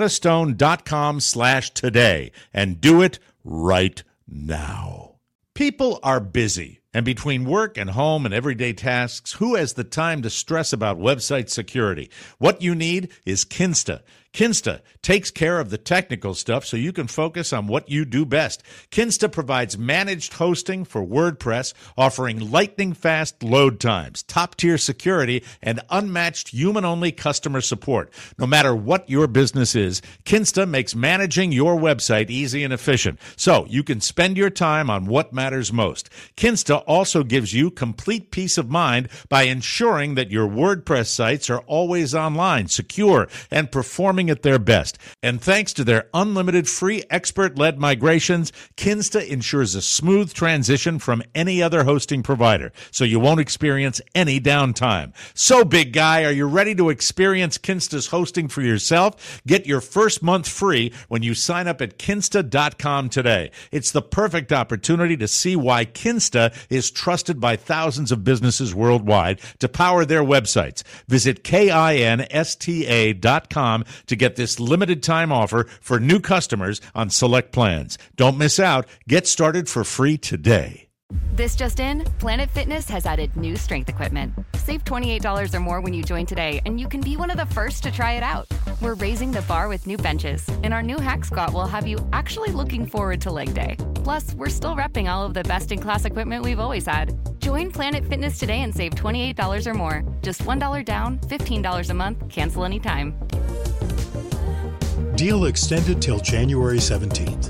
rosettastone.com/today and do it right now. People are busy. And between work and home and everyday tasks, who has the time to stress about website security? What you need is Kinsta. Kinsta takes care of the technical stuff so you can focus on what you do best. Kinsta provides managed hosting for WordPress, offering lightning-fast load times, top-tier security, and unmatched human-only customer support. No matter what your business is, Kinsta makes managing your website easy and efficient, so you can spend your time on what matters most. Kinsta also gives you complete peace of mind by ensuring that your WordPress sites are always online, secure, and performing at their best. And thanks to their unlimited free expert-led migrations, Kinsta ensures a smooth transition from any other hosting provider, so you won't experience any downtime. So, big guy, are you ready to experience Kinsta's hosting for yourself? Get your first month free when you sign up at Kinsta.com today. It's the perfect opportunity to see why Kinsta is trusted by thousands of businesses worldwide to power their websites. Visit KINSTA.com to get this limited time offer for new customers on select plans. Don't miss out. Get started for free today. This just in, Planet Fitness has added new strength equipment. Save $28 or more when you join today, and you can be one of the first to try it out. We're raising the bar with new benches, and our new hack squat will have you actually looking forward to leg day. Plus, we're still repping all of the best-in-class equipment we've always had. Join Planet Fitness today and save $28 or more. Just $1 down, $15 a month, cancel anytime. Deal extended till January 17th.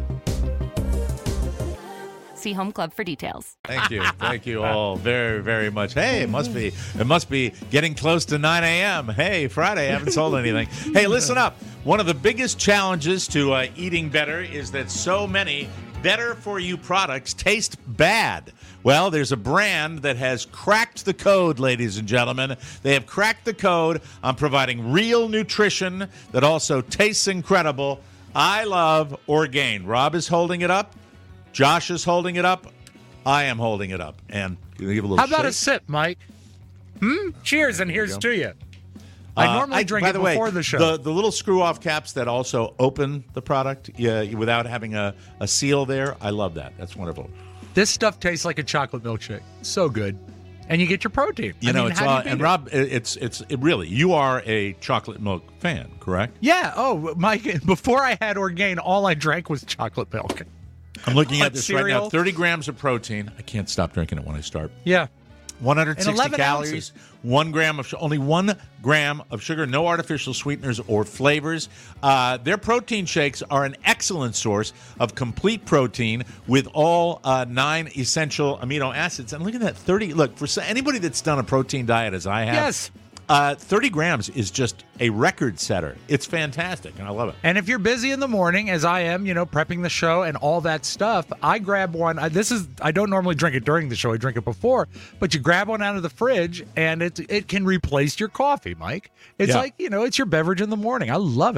See Home Club for details. Thank you. Thank you all very, very much. Hey, it must be getting close to 9 a.m. Hey, Friday, I haven't sold anything. Hey, listen up. One of the biggest challenges to eating better is that so many better-for-you products taste bad. Well, there's a brand that has cracked the code, ladies and gentlemen. They have cracked the code on providing real nutrition that also tastes incredible. I love Orgain. Rob is holding it up. Josh is holding it up. I am holding it up. And give a little How about shake? a sip, Mike? Cheers, and here's to you. I normally drink it before the show. The little screw-off caps that also open the product without having a seal there, I love that. That's wonderful. This stuff tastes like a chocolate milkshake. So good. And you get your protein. And Rob, it really, you are a chocolate milk fan, correct? Yeah. Oh, Mike, before I had Orgain, all I drank was chocolate milk. I'm looking at this cereal. right now. 30 grams of protein. I can't stop drinking it when I start. Yeah. 160 calories, 1 gram of only 1 gram of sugar, no artificial sweeteners or flavors. Their protein shakes are an excellent source of complete protein with all 9 essential amino acids. And look at that, 30. Look, for anybody that's done a protein diet as I have, yes, 30 grams is just a record setter. It's fantastic, and I love it. And if you're busy in the morning, as I am, prepping the show and all that stuff, I grab one. I don't normally drink it during the show. I drink it before. But you grab one out of the fridge, and it can replace your coffee, Mike. It's like, it's your beverage in the morning. I love it.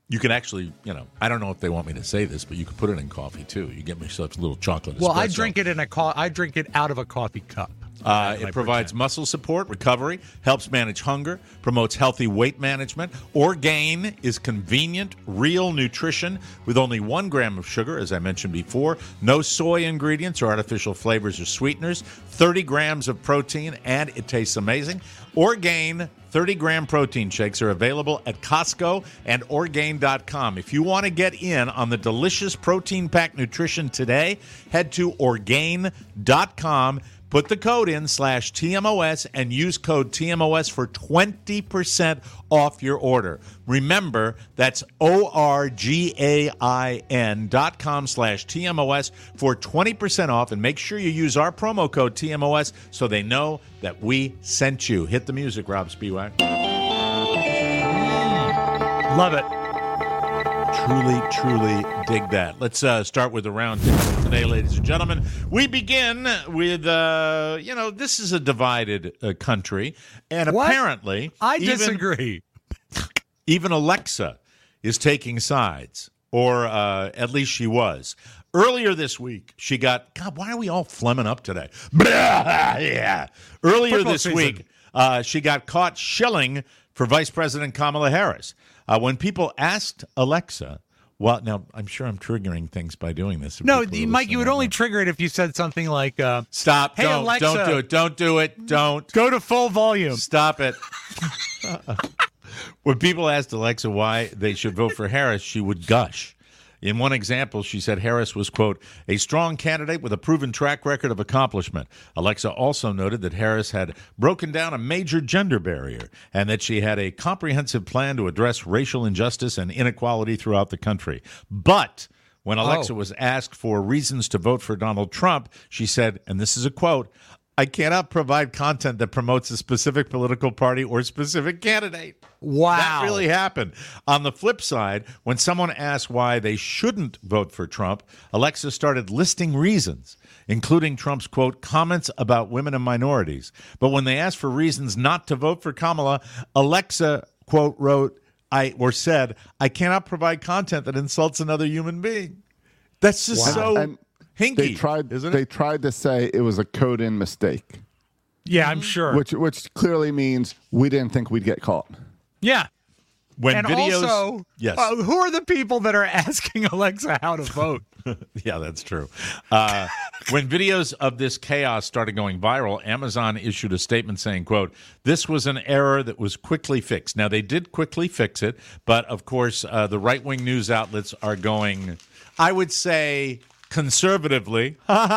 You can actually, I don't know if they want me to say this, but you can put it in coffee too. You get yourself a little chocolate espresso. Well, I drink it I drink it out of a coffee cup. It provides muscle support, recovery, helps manage hunger, promotes healthy weight management. Orgain is convenient, real nutrition with only 1 gram of sugar, as I mentioned before. No soy ingredients or artificial flavors or sweeteners. 30 grams of protein, and it tastes amazing. Orgain 30-gram protein shakes are available at Costco and Orgain.com. If you want to get in on the delicious protein-packed nutrition today, head to Orgain.com. Put the code in /TMOS and use code TMOS for 20% off your order. Remember, that's ORGAIN.com/TMOS for 20% off. And make sure you use our promo code TMOS so they know that we sent you. Hit the music, Rob Spiewak. Love it. Truly dig that. Let's start with the round table today, ladies and gentlemen. We begin with, this is a divided country. And What? apparently... I disagree. Even Alexa is taking sides, or at least she was. Earlier this week, she got... God, why are we all flemming up today? Yeah. Earlier Football this season. week, she got caught shilling for Vice President Kamala Harris. When people asked Alexa, well, now I'm sure I'm triggering things by doing this. No, Mike, you would only trigger it if you said something like, stop, hey, don't Alexa, do it, don't do it, don't. Go to full volume. Stop it. When people asked Alexa why they should vote for Harris, she would gush. In one example, she said Harris was, quote, a strong candidate with a proven track record of accomplishment. Alexa also noted that Harris had broken down a major gender barrier and that she had a comprehensive plan to address racial injustice and inequality throughout the country. But when Alexa was asked for reasons to vote for Donald Trump, she said, and this is a quote, I cannot provide content that promotes a specific political party or specific candidate. Wow. That really happened. On the flip side, when someone asked why they shouldn't vote for Trump, Alexa started listing reasons, including Trump's, quote, comments about women and minorities. But when they asked for reasons not to vote for Kamala, Alexa, quote, said, I cannot provide content that insults another human being. That's just so hinky, isn't it? They tried to say it was a code-in mistake. Yeah, I'm sure. Which clearly means we didn't think we'd get caught. Yeah. When videos, also, yes. Who are the people that are asking Alexa how to vote? Yeah, that's true. When videos of this chaos started going viral, Amazon issued a statement saying, quote, this was an error that was quickly fixed. Now, they did quickly fix it, but of course, the right-wing news outlets are going, I would say, conservatively,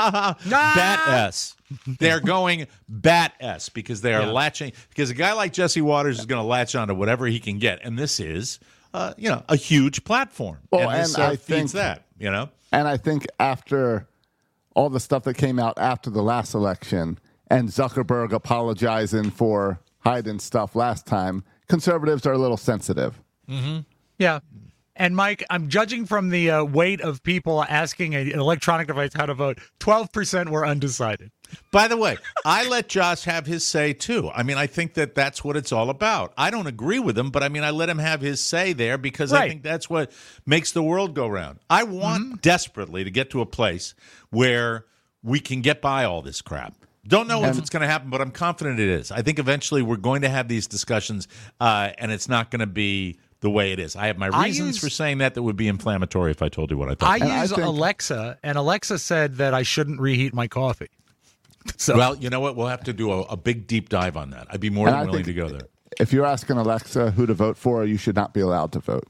bat-S. They're going bat-S because they are latching, because a guy like Jesse Waters is going to latch onto whatever he can get. And this is, a huge platform. Well, and this I feeds think that, And I think after all the stuff that came out after the last election and Zuckerberg apologizing for hiding stuff last time, conservatives are a little sensitive. Mm-hmm. Yeah. And, Mike, I'm judging from the weight of people asking an electronic device how to vote, 12% were undecided. By the way, I let Josh have his say, too. I mean, I think that that's what it's all about. I don't agree with him, but, I mean, I let him have his say there because I think that's what makes the world go round. I want desperately to get to a place where we can get by all this crap. Don't know if it's going to happen, but I'm confident it is. I think eventually we're going to have these discussions, and it's not going to be the way it is. I have my reasons for saying that would be inflammatory if I told you what I thought. I use Alexa, and Alexa said that I shouldn't reheat my coffee. So. Well, you know what? We'll have to do a big deep dive on that. I'd be more than willing to go there. If you're asking Alexa who to vote for, you should not be allowed to vote.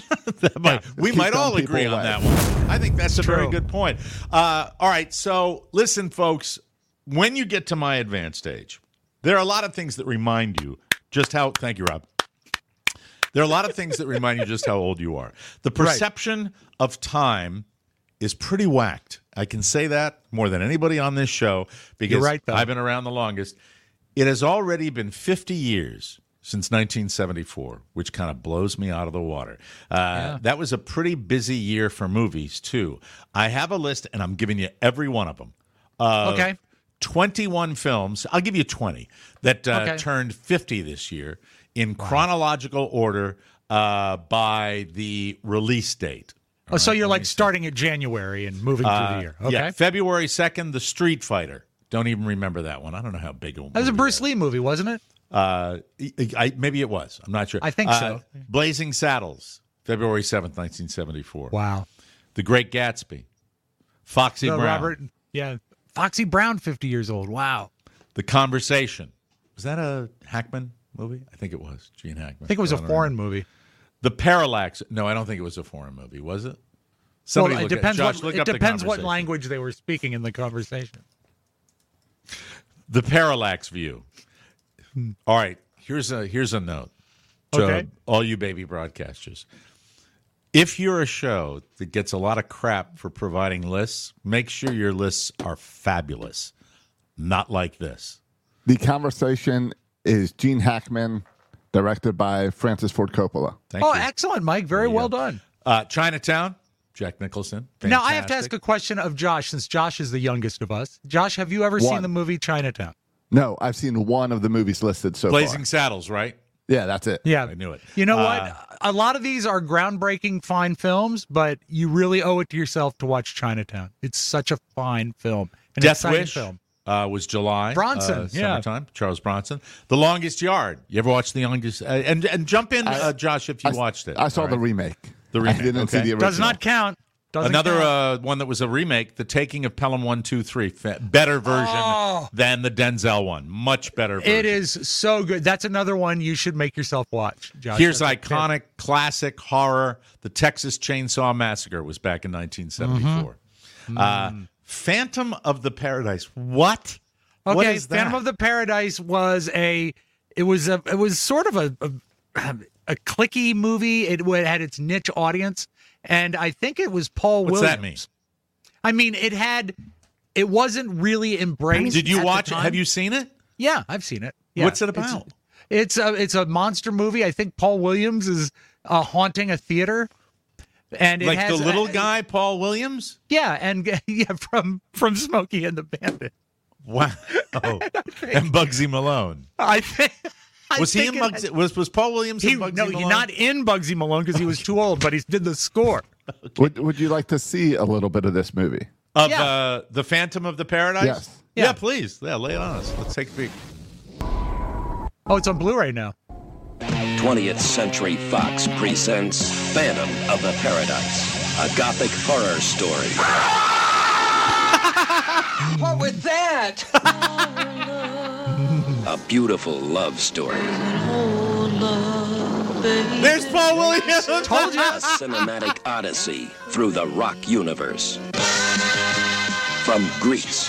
We might all agree on that one. I think that's a very good point. All right, so listen, folks, when you get to my advanced age, there are a lot of things that remind you just how, thank you, Rob. There are a lot of things that remind you just how old you are. The perception of time is pretty whacked. I can say that more than anybody on this show because I've been around the longest. It has already been 50 years since 1974, which kind of blows me out of the water. That was a pretty busy year for movies, too. I have a list, and I'm giving you every one of them. 21 films. I'll give you 20 that turned 50 this year in chronological order by the release date. Oh, so you're like starting at January and moving through the year. Okay. Yeah, February 2nd, The Street Fighter. Don't even remember that one. I don't know how big a movie That was a Bruce Lee movie, wasn't it? Maybe it was. I'm not sure. I think so. Blazing Saddles, February 7th, 1974. Wow. The Great Gatsby. Foxy Brown. Foxy Brown, 50 years old. Wow. The Conversation. Was that a Hackman movie? I think it was. Gene Hackman. I think it was a foreign movie. The Parallax. No, I don't think it was a foreign movie. Was it? Well, it depends what language they were speaking in the conversation. The Parallax View. All right, here's a note to all you baby broadcasters. If you're a show that gets a lot of crap for providing lists, make sure your lists are fabulous, not like this. The Conversation is Gene Hackman, directed by Francis Ford Coppola. Thank you. Excellent, Mike. Very well done. Chinatown, Jack Nicholson. Fantastic. Now, I have to ask a question of Josh, since Josh is the youngest of us. Josh, have you ever seen the movie Chinatown? No, I've seen one of the movies listed so far. Blazing Saddles, right? Yeah, that's it. Yeah. I knew it. You know what? A lot of these are groundbreaking, fine films, but you really owe it to yourself to watch Chinatown. It's such a fine film. Death Wish was July. Bronson, summertime. Charles Bronson. The Longest Yard. You ever watch The Longest? And jump in, Josh, if you watched it. I saw the remake. The remake. I didn't see the original. Does not count. Another one that was a remake, The Taking of Pelham 1, 2, 3. Better version than the Denzel one. Much better version. It is so good. That's another one you should make yourself watch, Josh. Here's iconic, classic horror. The Texas Chainsaw Massacre was back in 1974. Phantom of the Paradise. What? Okay, what is that? Phantom of the Paradise was sort of a clicky movie. It had its niche audience. And I think it was Paul Williams. What's that mean? I mean, it wasn't really embraced. Did you watch it? Have you seen it? Yeah, I've seen it. Yeah. What's it about? It's a monster movie. I think Paul Williams is haunting a theater. And it has the little guy, Paul Williams? Yeah, and from Smokey and the Bandit. Wow. And Bugsy Malone. I think. Was he in Bugsy? Was Paul Williams in Bugsy Malone? No, not in Bugsy Malone because he was too old, but he did the score. Okay. Would you like to see a little bit of this movie? Of The Phantom of the Paradise? Yes. Yeah, please. Yeah, lay it on us. Let's take a peek. Oh, it's on Blu-ray now. 20th Century Fox presents Phantom of the Paradise, a gothic horror story. What was that? A beautiful love story. There's Paul Williams. Told you. A cinematic odyssey through the rock universe. From Greece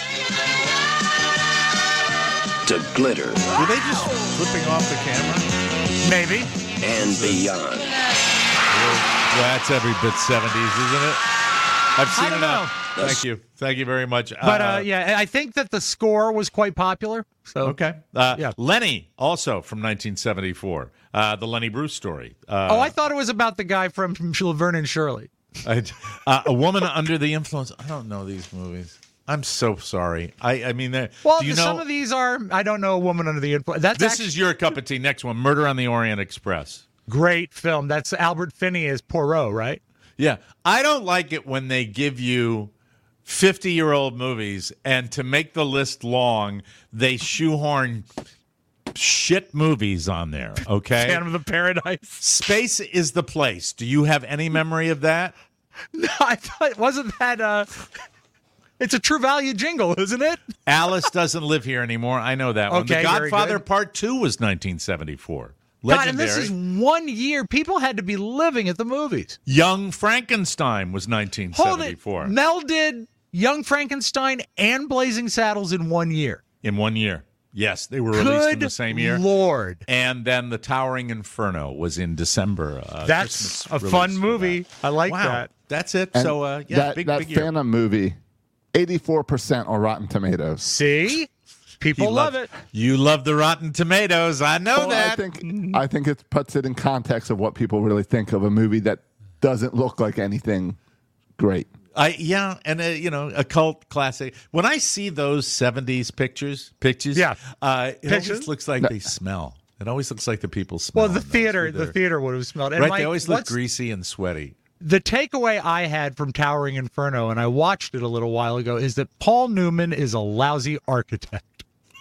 to glitter. Were they just flipping off the camera? Maybe. And beyond. Well, that's every bit 70s, isn't it? I've seen I don't enough. know. Thank you. Thank you very much. But I think that the score was quite popular. So okay. Lenny, also from 1974, the Lenny Bruce story. I thought it was about the guy from Laverne and Shirley. A Woman Under the Influence. I don't know these movies. I'm so sorry. I mean, do you know, some of these are. I don't know. A Woman Under the Influence. This is your cup of tea. Next one, Murder on the Orient Express. Great film. That's Albert Finney as Poirot, right? Yeah, I don't like it when they give you 50-year-old movies, and to make the list long, they shoehorn shit movies on there, okay? Phantom of the Paradise. Space is the Place. Do you have any memory of that? No, I thought, wasn't that, it's a True Value jingle, isn't it? Alice Doesn't Live Here Anymore. I know that one. Okay, The Godfather Part 2 was 1974. God, and this is 1 year. People had to be living at the movies. Young Frankenstein was 1974. Hold it. Mel did Young Frankenstein and Blazing Saddles in 1 year. In 1 year. Yes, they were released in the same year. Lord. And then The Towering Inferno was in December. That's a fun movie. I like that. That's it. And so, that big year. Phantom movie, 84% on Rotten Tomatoes. See? People love it. You love the Rotten Tomatoes. I know that. I think it puts it in context of what people really think of a movie that doesn't look like anything great. And a cult classic. When I see those 70s pictures, it always looks like they smell. It always looks like the people smell. Well, the theater would have smelled. And right, Mike, they always look greasy and sweaty. The takeaway I had from Towering Inferno, and I watched it a little while ago, is that Paul Newman is a lousy architect.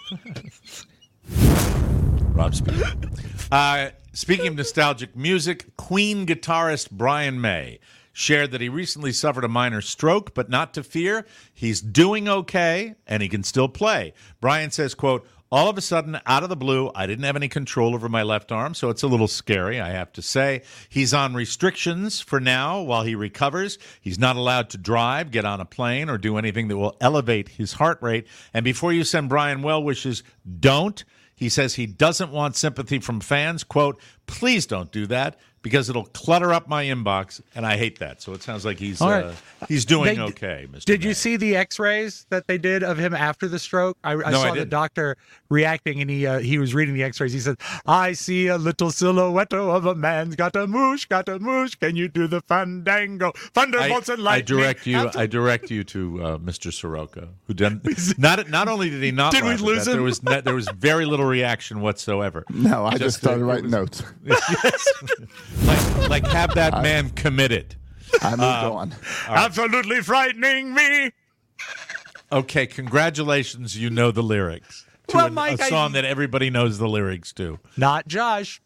Rob speaking. Speaking of nostalgic music, Queen guitarist Brian May shared that he recently suffered a minor stroke, but not to fear. He's doing okay, and he can still play. Brian says, quote, all of a sudden, out of the blue, I didn't have any control over my left arm, so it's a little scary, I have to say. He's on restrictions for now while he recovers. He's not allowed to drive, get on a plane, or do anything that will elevate his heart rate. And before you send Brian well wishes, don't. He says he doesn't want sympathy from fans. Quote, please don't do that because it'll clutter up my inbox, and I hate that. So it sounds like he's doing okay, Mr. Did May. you see the x-rays that they did of him after the stroke? I saw the doctor reacting, and he was reading the x-rays. He said, I see a little silhouette of a man's got a moosh. Can you do the fandango? Thunderbolts and lightning. I direct you to Mr. Soroka, who did not only did he not did laugh we lose at that, him? there was very little reaction whatsoever. No, I just started writing notes. Yes. like have that man committed. I moved on. Right. Absolutely frightening me. Okay, congratulations. You know the lyrics to a song that everybody knows the lyrics to. Not Josh.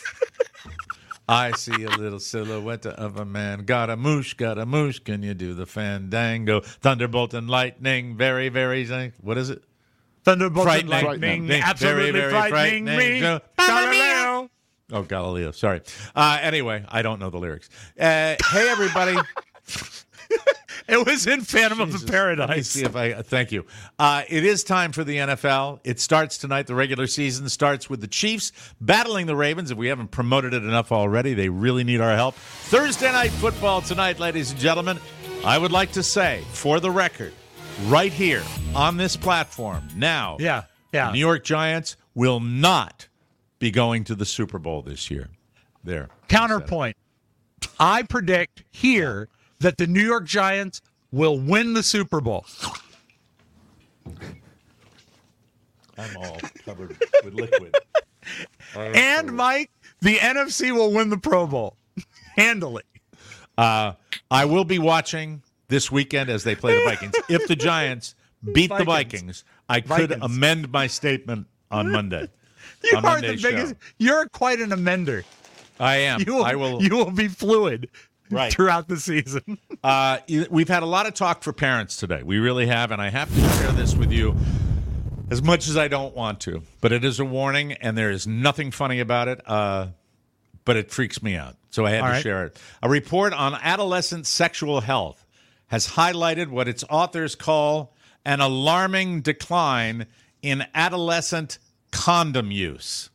I see a little silhouette of a man. Got a moosh. Can you do the fandango? Thunderbolt and lightning. Very, very. What is it? Thunderbolt and lightning. Absolutely very, very frightening me. Galileo. Oh, Galileo. Sorry. Anyway, I don't know the lyrics. Hey, everybody. It was in Phantom of the Paradise. Let me see if I thank you. It is time for the NFL. It starts tonight. The regular season starts with the Chiefs battling the Ravens. If we haven't promoted it enough already, they really need our help. Thursday night football tonight, ladies and gentlemen. I would like to say, for the record, right here on this platform now, the New York Giants will not be going to the Super Bowl this year. There. Counterpoint. I predict here that the New York Giants will win the Super Bowl. I'm all covered with liquid. And, Mike, the NFC will win the Pro Bowl. Handily. I will be watching this weekend as they play the Vikings. If the Giants beat the Vikings, I could amend my statement on Monday. You're quite an amender. I am. You will be fluid throughout the season. We've had a lot of talk for parents today. We really have, and I have to share this with you as much as I don't want to. But it is a warning, and there is nothing funny about it, but it freaks me out. So I had to share it. A report on adolescent sexual health has highlighted what its authors call an alarming decline in adolescent condom use.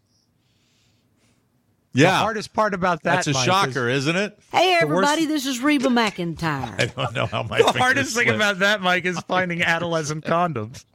The hardest part about that's a shocker, isn't it? Hey, everybody, this is Reba McEntire. I don't know how my The hardest thing about that, Mike, is finding adolescent condoms.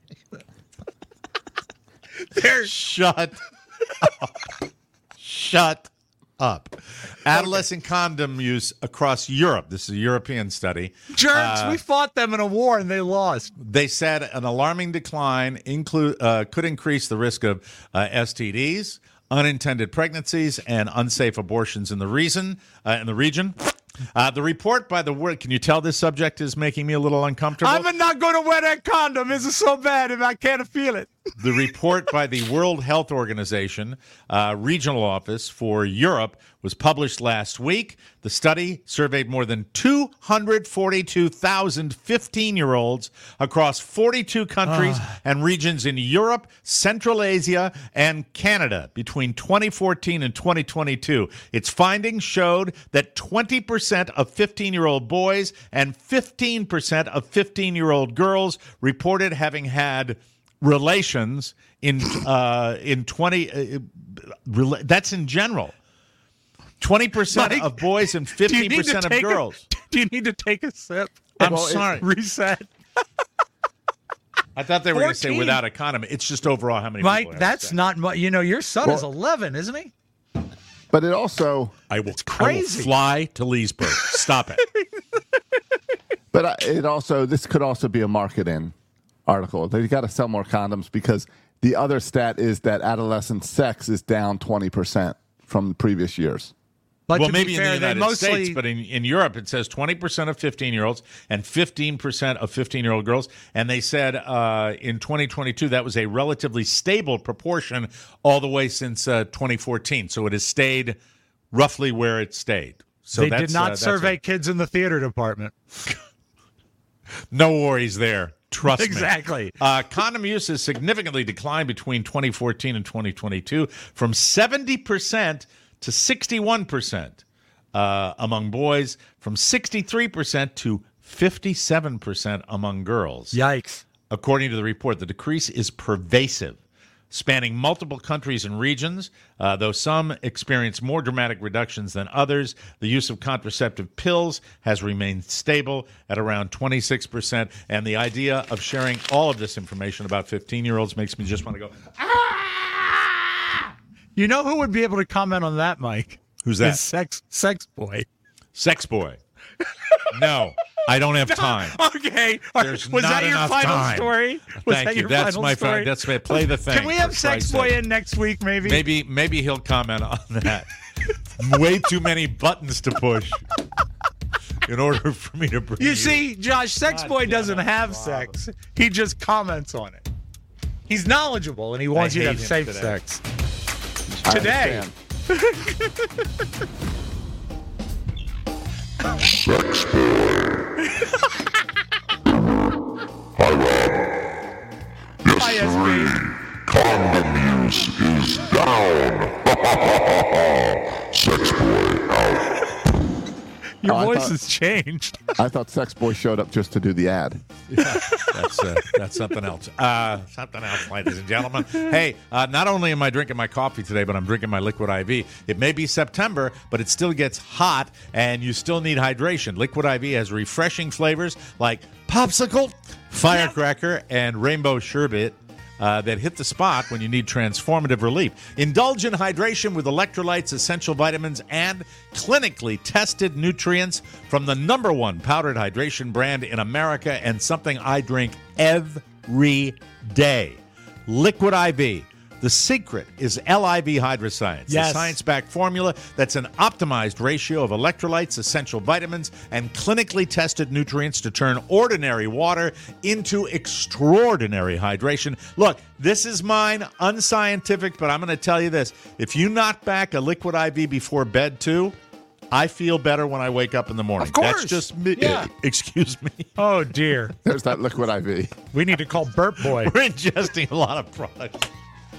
Shut up. Shut up. Adolescent condom use across Europe. This is a European study. Jerks, we fought them in a war and they lost. They said an alarming decline could increase the risk of STDs, unintended pregnancies, and unsafe abortions in the region. The report by the World... Can you tell this subject is making me a little uncomfortable? I'm not going to wear that condom. Is it so bad if I can't feel it? The report by the World Health Organization regional office for Europe was published last week. The study surveyed more than 242,000 15-year-olds across 42 countries and regions in Europe, Central Asia, and Canada between 2014 and 2022. Its findings showed that 20% of 15-year-old boys and 15% of 15-year-old girls reported having had relations in 20 that's in general. 20% of boys and 15% of girls. Do you need to take a sip? I'm sorry. Reset. I thought they were going to say without a condom. It's just overall how many Mike, people have that's sex. not much. You know, your son is 11, isn't he? But it also... I will fly to Leesburg. Stop it. But it also... This could also be a marketing article. They've got to sell more condoms because The other stat is that adolescent sex is down 20% from previous years. But well, to maybe be in fair, the they United States, but in Europe it says 20% of 15-year-olds and 15% of 15-year-old girls. And they said in 2022 that was a relatively stable proportion all the way since 2014. So it has stayed roughly where it stayed. So they did not survey kids in the theater department. No worries there. Trust me. Exactly. Condom use has significantly declined between 2014 and 2022 from 70% to 61% among boys, from 63% to 57% among girls. Yikes. According to the report, the decrease is pervasive, spanning multiple countries and regions. Though some experience more dramatic reductions than others, the use of contraceptive pills has remained stable at around 26%. And the idea of sharing all of this information about 15-year-olds makes me just want to go, You know who would be able to comment on that, Mike? Who's that? Sex boy. Sex boy. No, I don't have time. Okay. There's was not that your enough final time. story? Was Thank that you. your That's final my story? That's my play the thing. Can we have for Sex Christ's Boy sake. in next week, maybe? Maybe he'll comment on that. Way too many buttons to push in order for me to bring You see, Josh, Sex Boy doesn't have sex. He just comments on it. He's knowledgeable, and he wants you to have safe sex. Today. Sex Boy. Hi, Rob. Yes, condom use is down. Sex Boy out. Your voice has changed. I thought Sex Boy showed up just to do the ad. Yeah, that's something else. Something else, ladies and gentlemen. Hey, not only am I drinking my coffee today, but I'm drinking my Liquid IV. It may be September, but it still gets hot, and you still need hydration. Liquid IV has refreshing flavors like popsicle, firecracker, and rainbow sherbet. That hit the spot when you need transformative relief. Indulge in hydration with electrolytes, essential vitamins, and clinically tested nutrients from the #1 powdered hydration brand in America, and something I drink every day. Liquid IV. The secret is LIV Hydroscience, Yes. a science-backed formula that's an optimized ratio of electrolytes, essential vitamins, and clinically tested nutrients to turn ordinary water into extraordinary hydration. Look, this is mine, unscientific, but I'm going to tell you this. If you knock back a Liquid IV before bed, too, I feel better when I wake up in the morning. Of course. That's just me. Yeah. Excuse me. Oh, dear. There's that Liquid IV. We need to call Burp Boy. We're ingesting a lot of products.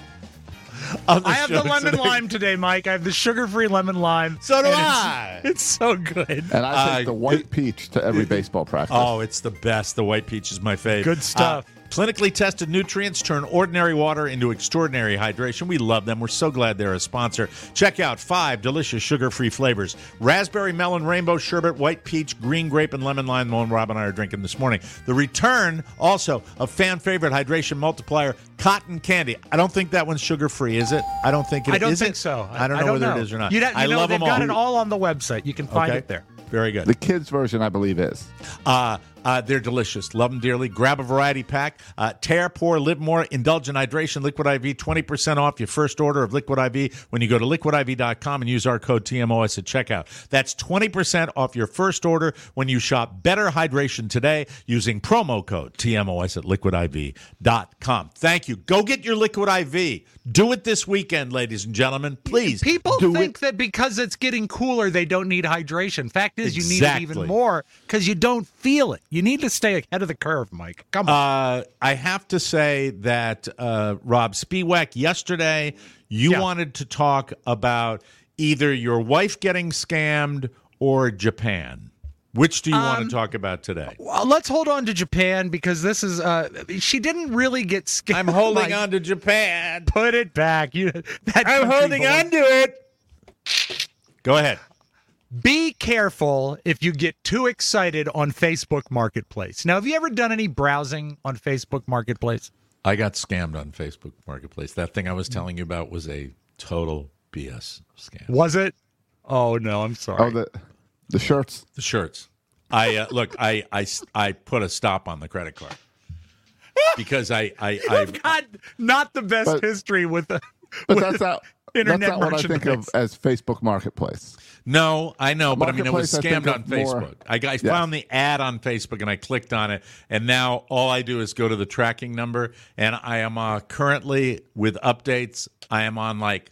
I have the lemon lime today, Mike. I have the sugar-free lemon lime. So do and I. It's so good. And I take the white peach to every baseball practice. Oh, it's the best. The white peach is my favorite. Good stuff. Clinically tested nutrients turn ordinary water into extraordinary hydration. We love them. We're so glad they're a sponsor. Check out 5 delicious sugar-free flavors. Raspberry, melon, rainbow sherbet, white peach, green grape, and lemon lime. One Rob and I are drinking this morning. The return, also, of fan-favorite hydration multiplier, cotton candy. I don't think that one's sugar-free, is it? I don't think it is. I don't think so. I don't know whether it is or not. I love them they've all. got it all on the website. You can find it there. Very good. The kids' version, I believe, is. They're delicious. Love them dearly. Grab a variety pack. Tear, pour, live more. Indulge in hydration. Liquid IV, 20% off your first order of Liquid IV when you go to liquidiv.com and use our code TMOS at checkout. That's 20% off your first order when you shop Better Hydration today using promo code TMOS at liquidiv.com. Thank you. Go get your Liquid IV. Do it this weekend, ladies and gentlemen. Please. People think that because it's getting cooler, they don't need hydration. Fact is, you need it even more because you don't feel it. You need to stay ahead of the curve, Mike. Come on. I have to say that, Rob Spiewak, yesterday you wanted to talk about either your wife getting scammed or Japan. Which do you want to talk about today? Well, let's hold on to Japan because this is she didn't really get scammed. I'm holding on to Japan. Put it back. I'm holding on to it. Go ahead. Be careful if you get too excited on Facebook Marketplace. Now, have you ever done any browsing on Facebook Marketplace? I got scammed on Facebook Marketplace. That thing I was telling you about was a total BS scam. Was it? Oh, no, I'm sorry. Oh, the shirts. The shirts. I put a stop on the credit card. because I've got not the best history with the. But that's not what I think merchandise. of as Facebook Marketplace. No, I know, but I mean, it was Marketplace, I scammed think on of more- Facebook. I found the ad on Facebook and I clicked on it, and now all I do is go to the tracking number, and I am currently with updates. I am on like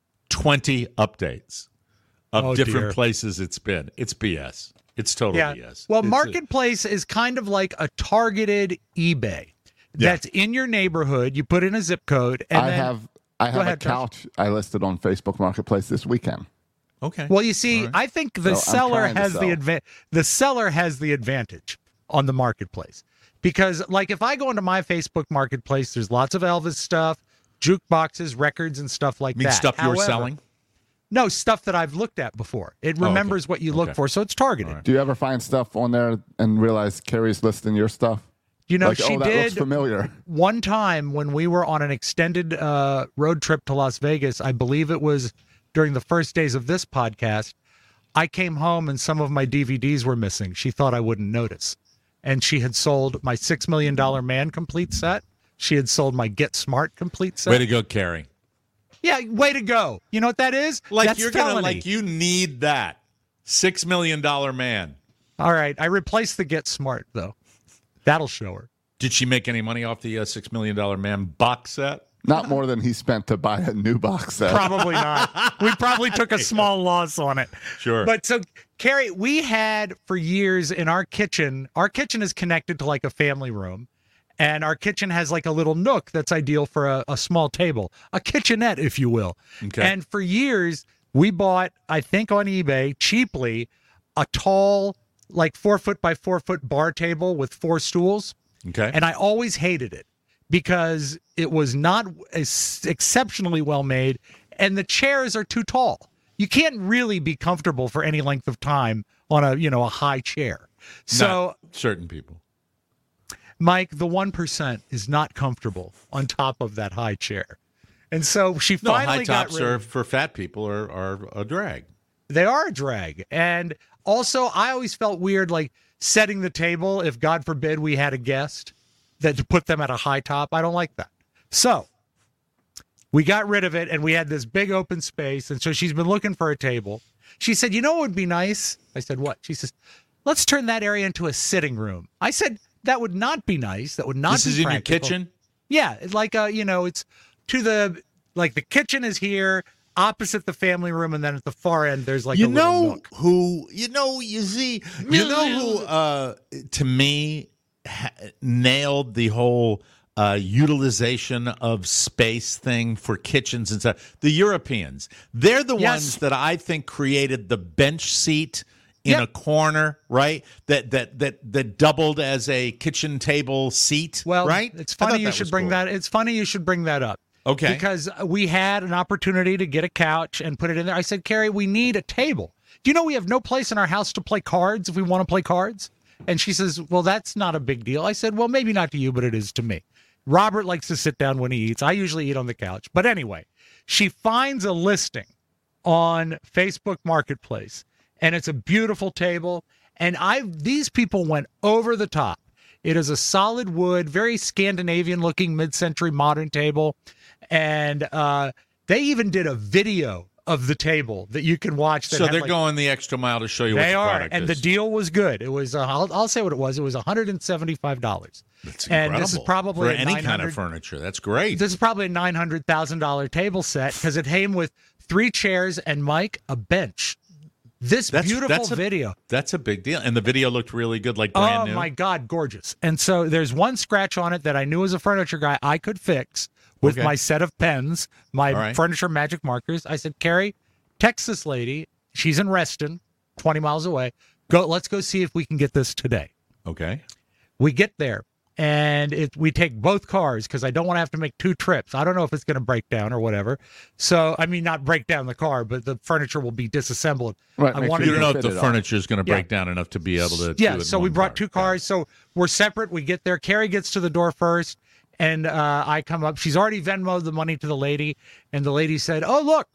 20 updates of different places it's been. It's BS. It's total BS. Well, Marketplace is kind of like a targeted eBay. That's in your neighborhood. You put in a zip code, and I have a couch I listed on Facebook Marketplace this weekend. Okay. Well, you see, I think the seller has the seller has the advantage on the marketplace, because, like, if I go into my Facebook Marketplace, there's lots of Elvis stuff, jukeboxes, records, and stuff like that. Stuff you're selling? No, stuff that I've looked at before. It remembers what you look for, so it's targeted. Do you ever find stuff on there and realize Carrie's listing your stuff? You know, like, she that did looks familiar. One time when we were on an extended road trip to Las Vegas. I believe it was during the first days of this podcast. I came home and some of my DVDs were missing. She thought I wouldn't notice. And she had sold my $6 Million Man complete set. She had sold my Get Smart complete set. Way to go, Carrie. Yeah, way to go. You know what that is? Like, That's you're felony. gonna you need that $6 Million Man. All right, I replaced the Get Smart though. That'll show her. Did she make any money off the $6 Million Man box set? Not more than he spent to buy a new box set. Probably not. We probably took a small loss on it. Sure. But so, Carrie, we had for years in our kitchen is connected to like a family room. And our kitchen has like a little nook that's ideal for a small table, a kitchenette, if you will. Okay. And for years, we bought, I think on eBay, cheaply, a tall, like 4 foot by 4 foot bar table with 4 stools. Okay. And I always hated it because it was not exceptionally well made, and the chairs are too tall. You can't really be comfortable for any length of time on a high chair. So not certain people. Mike, the 1% is not comfortable on top of that high chair. And so she finally high got tops rid are of for fat people are a drag. They are a drag. And also, I always felt weird, like setting the table if, God forbid, we had a guest, that to put them at a high top. I don't like that. So we got rid of it, and we had this big open space. And so she's been looking for a table. She said, you know what would be nice? I said, what? She says, let's turn that area into a sitting room. I said, that would not be nice. That would not be This is in practical. your kitchen? Yeah. It's like, it's to the, like the kitchen is here, opposite the family room, and then at the far end, there's like a little nook. who to me nailed the whole utilization of space thing for kitchens and stuff? The Europeans. They're the ones that I think created the bench seat in a corner, right? That doubled as a kitchen table seat. Well, right? It's funny you should bring that. It's funny you should bring that up. Okay. Because we had an opportunity to get a couch and put it in there. I said, Carrie, we need a table. Do you know we have no place in our house to play cards if we want to play cards? And she says, well, that's not a big deal. I said, well, maybe not to you, but it is to me. Robert likes to sit down when he eats. I usually eat on the couch. But anyway, she finds a listing on Facebook Marketplace, and it's a beautiful table. And these people went over the top. It is a solid wood, very Scandinavian-looking mid-century modern table. And they even did a video of the table that you can watch. So they're going the extra mile to show you what the product is. And the deal was good. It was, I'll say what it was. It was $175. That's and incredible. This is probably for any kind of furniture. That's great. This is probably a $900,000 table set because it came with 3 chairs and, Mike, a bench. That's beautiful video. That's a big deal. And the video looked really good, like brand new. Oh, my God, gorgeous. And so there's one scratch on it that I knew as a furniture guy I could fix with my set of pens, my furniture magic markers. I said, Carrie, text this lady. She's in Reston, 20 miles away. Let's go see if we can get this today. Okay. We get there. And we take both cars because I don't want to have to make 2 trips. I don't know if it's going to break down or whatever. So, I mean, not break down the car, but the furniture will be disassembled. Right. You don't know if the furniture is going to break down enough to be able to do it. So we brought 2 cars. So we're separate. We get there. Carrie gets to the door first, and I come up. She's already Venmoed the money to the lady, and the lady said, oh, look,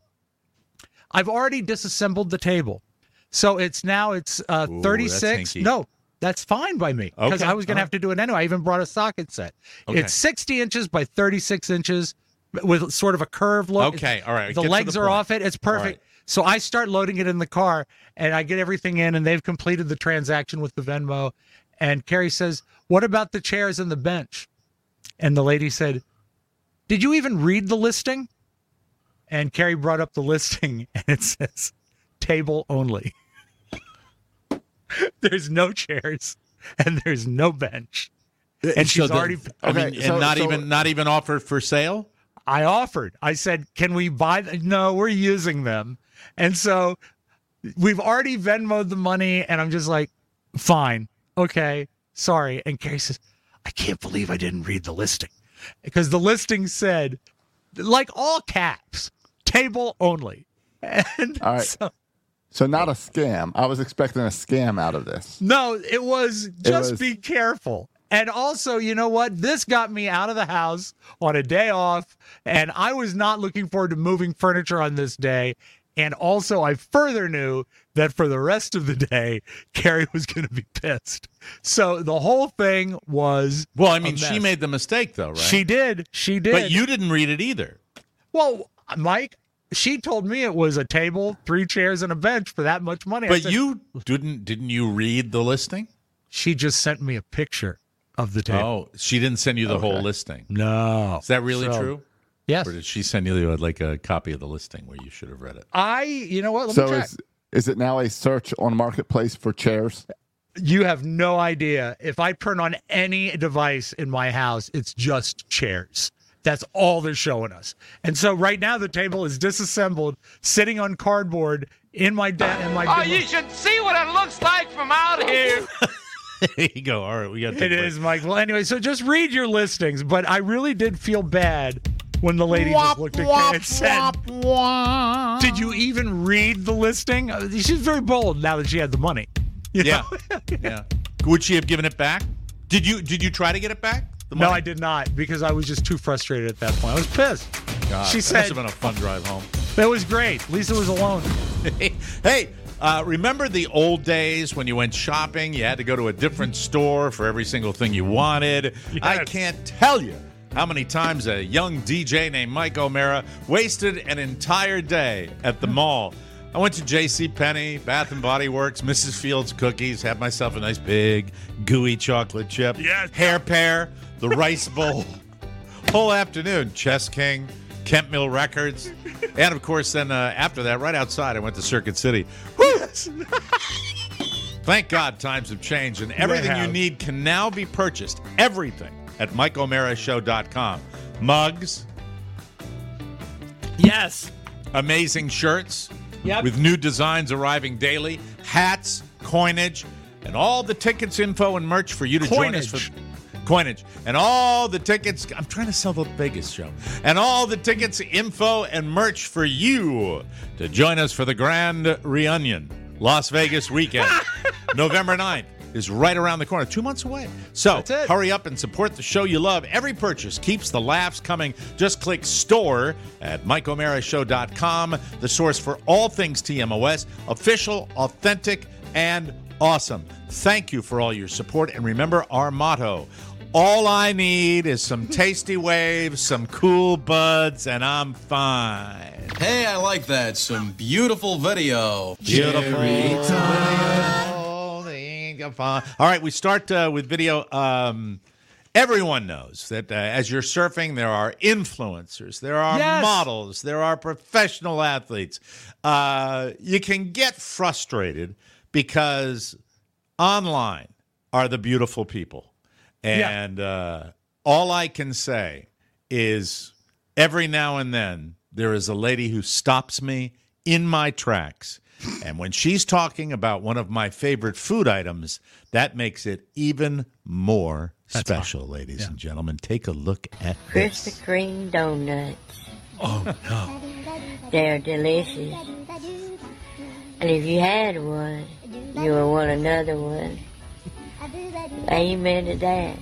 I've already disassembled the table. So it's 36. No. That's fine by me because Okay, I was going to have to do it anyway. I even brought a socket set. Okay. It's 60 inches by 36 inches with sort of a curved look. Okay, all right. The Get to legs the are point. off it. It's perfect. All right. So I start loading it in the car, and I get everything in, and they've completed the transaction with the Venmo. And Carrie says, "What about the chairs and the bench?" And the lady said, "Did you even read the listing?" And Carrie brought up the listing, and it says, "Table only." There's no chairs, and there's no bench. And So she's already. not even offered for sale. I offered. I said, "Can we buy them?" No, we're using them. And so we've already Venmoed the money, and I'm just like, fine, okay, sorry. And Carrie says, "I can't believe I didn't read the listing." Because the listing said, like all caps, table only. And All right. So not a scam. I was expecting a scam out of this. No, it was be careful. And also, you know what? This got me out of the house on a day off, and I was not looking forward to moving furniture on this day. And also, I further knew that for the rest of the day, Carrie was going to be pissed. So the whole thing was Well, I mean, a she mess. made the mistake, though, right? She did. But you didn't read it either. Well, Mike, she told me it was a table, 3 chairs, and a bench for that much money. I But said, you didn't you read the listing? She just sent me a picture of the table. Oh, she didn't send you the whole listing. No. Is that really So, true? Yes. Or did she send you like a copy of the listing where you should have read it? You know what? Let me So check. is it now a search on Marketplace for chairs? You have no idea. If I turn on any device in my house, it's just chairs. That's all they're showing us. And so right now the table is disassembled, sitting on cardboard in my Oh, you should see what it looks like from out here. There you go. All right, we got. It is, Mike. Well, anyway, so just read your listings. But I really did feel bad when the lady just looked at me and said, "Did you even read the listing?" She's very bold now that she had the money. You know? Yeah. Would she have given it back? Did you try to get it back? No, I did not because I was just too frustrated at that point. I was pissed. God, She that said- must have been a fun drive home. That was great. Lisa was alone. Hey, remember the old days when you went shopping? You had to go to a different store for every single thing you wanted. Yes. I can't tell you how many times a young DJ named Mike O'Mara wasted an entire day at the mall. I went to JCPenney, Bath & Body Works, Mrs. Fields Cookies, had myself a nice big gooey chocolate chip, hair pear, the rice bowl, whole afternoon, Chess King, Kent Mill Records, and of course then after that, right outside, I went to Circuit City. Woo! Thank God times have changed, and everything you need can now be purchased, everything, at MikeO'MaraShow.com. Mugs. Yes. Amazing shirts. Yep. With new designs arriving daily, hats, coinage, and all the tickets, info, and merch for you to join us for coinage. And all the tickets, I'm trying to sell the Vegas show. And all the tickets, info, and merch for you to join us for the Grand Reunion, Las Vegas weekend. November 9th is right around the corner, 2 months away. So hurry up and support the show you love. Every purchase keeps the laughs coming. Just click store at MikeO'MaraShow.com, the source for all things TMOS, official, authentic, and awesome. Thank you for all your support. And remember our motto, all I need is some tasty waves, some cool buds, and I'm fine. Hey, I like that. Some beautiful video. All right, we start with video. Everyone knows that as you're surfing, there are influencers, there are models, there are professional athletes. You can get frustrated because online are the beautiful people. And all I can say is every now and then there is a lady who stops me in my tracks. And when she's talking about one of my favorite food items, that makes it even more special, ladies and gentlemen. Take a look at this. Krispy Kreme donuts. Oh, no. They're delicious. And if you had one, you would want another one. Amen to that.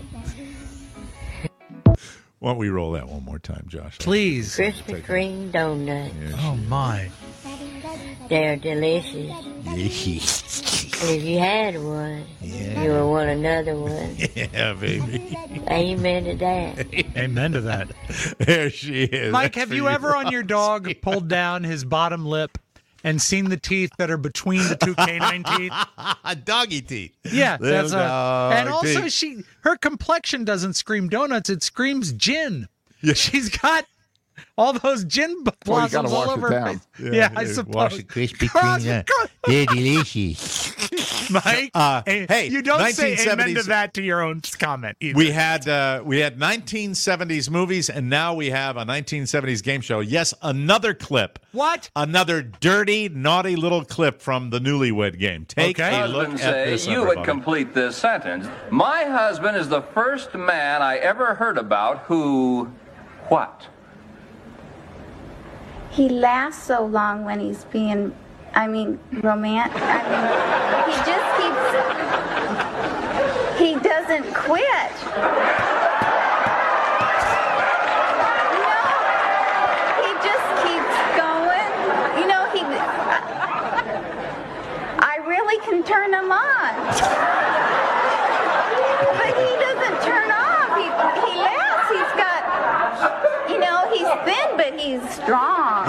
Why don't we roll that one more time, Josh? Please. Krispy Kreme donuts. Oh, my. They're delicious. And if you had one, you would want another one. Yeah, baby. Amen to that. Amen to that. There she is. Mike, That's have for you ever on your dog pulled down his bottom lip and seen the teeth that are between the two canine teeth? Doggy teeth. Yeah, Little that's dog and also teeth. her complexion doesn't scream donuts; it screams gin. Yeah. She's got all those gin blossoms all over her face. Yeah, I suppose. Wash it crispy clean. They're delicious. Mike, hey, you don't say amen 1970s to that to your own comment either. We had 1970s movies, and now we have a 1970s game show. Yes, another clip. What? Another dirty, naughty little clip from the Newlywed Game. Take a look at this. You would complete this sentence. My husband is the first man I ever heard about who, what? He lasts so long when he's being, romantic. He just keeps, he doesn't quit. He just keeps going. I really can turn him on. But he doesn't turn off. He lasts. He's got, he's thin, but he's strong.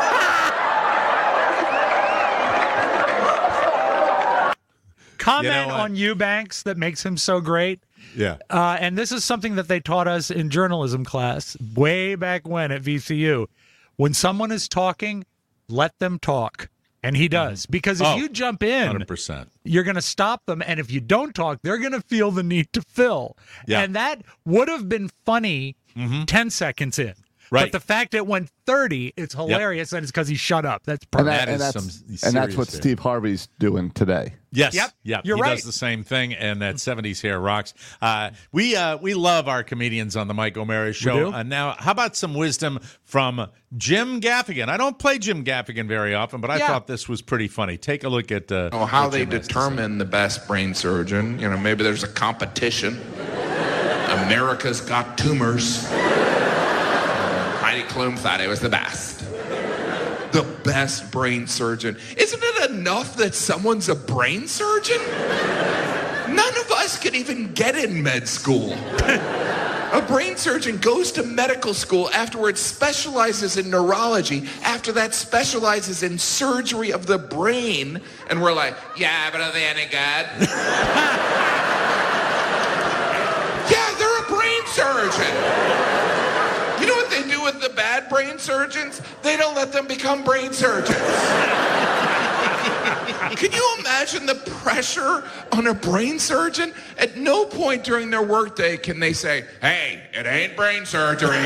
Comment on Eubanks that makes him so great. Yeah. And this is something that they taught us in journalism class way back when at VCU. When someone is talking, let them talk. And he does. Because if you jump in, 100%. You're going to stop them. And if you don't talk, they're going to feel the need to fill. Yeah. And that would have been funny 10 seconds in. Right. But the fact it went 30, it's hilarious, and it's because he shut up. That's perfect. And that's what Steve Harvey's doing today. Yes. Yep. He You're right. does the same thing, and that 70s hair rocks. We love our comedians on the Mike O'Mara Show. We do? Now, how about some wisdom from Jim Gaffigan? I don't play Jim Gaffigan very often, but I thought this was pretty funny. Take a look at how they determine the best brain surgeon. Maybe there's a competition. America's Got Tumors. Heidi Klum thought it was the best. The best brain surgeon. Isn't it enough that someone's a brain surgeon? None of us can even get in med school. A brain surgeon goes to medical school, afterwards specializes in neurology, after that specializes in surgery of the brain, and we're like, yeah, but are they any good? Yeah, they're a brain surgeon. You know what they do with the bad brain surgeons? They don't let them become brain surgeons. Can you imagine the pressure on a brain surgeon? At no point during their workday can they say, hey, it ain't brain surgery.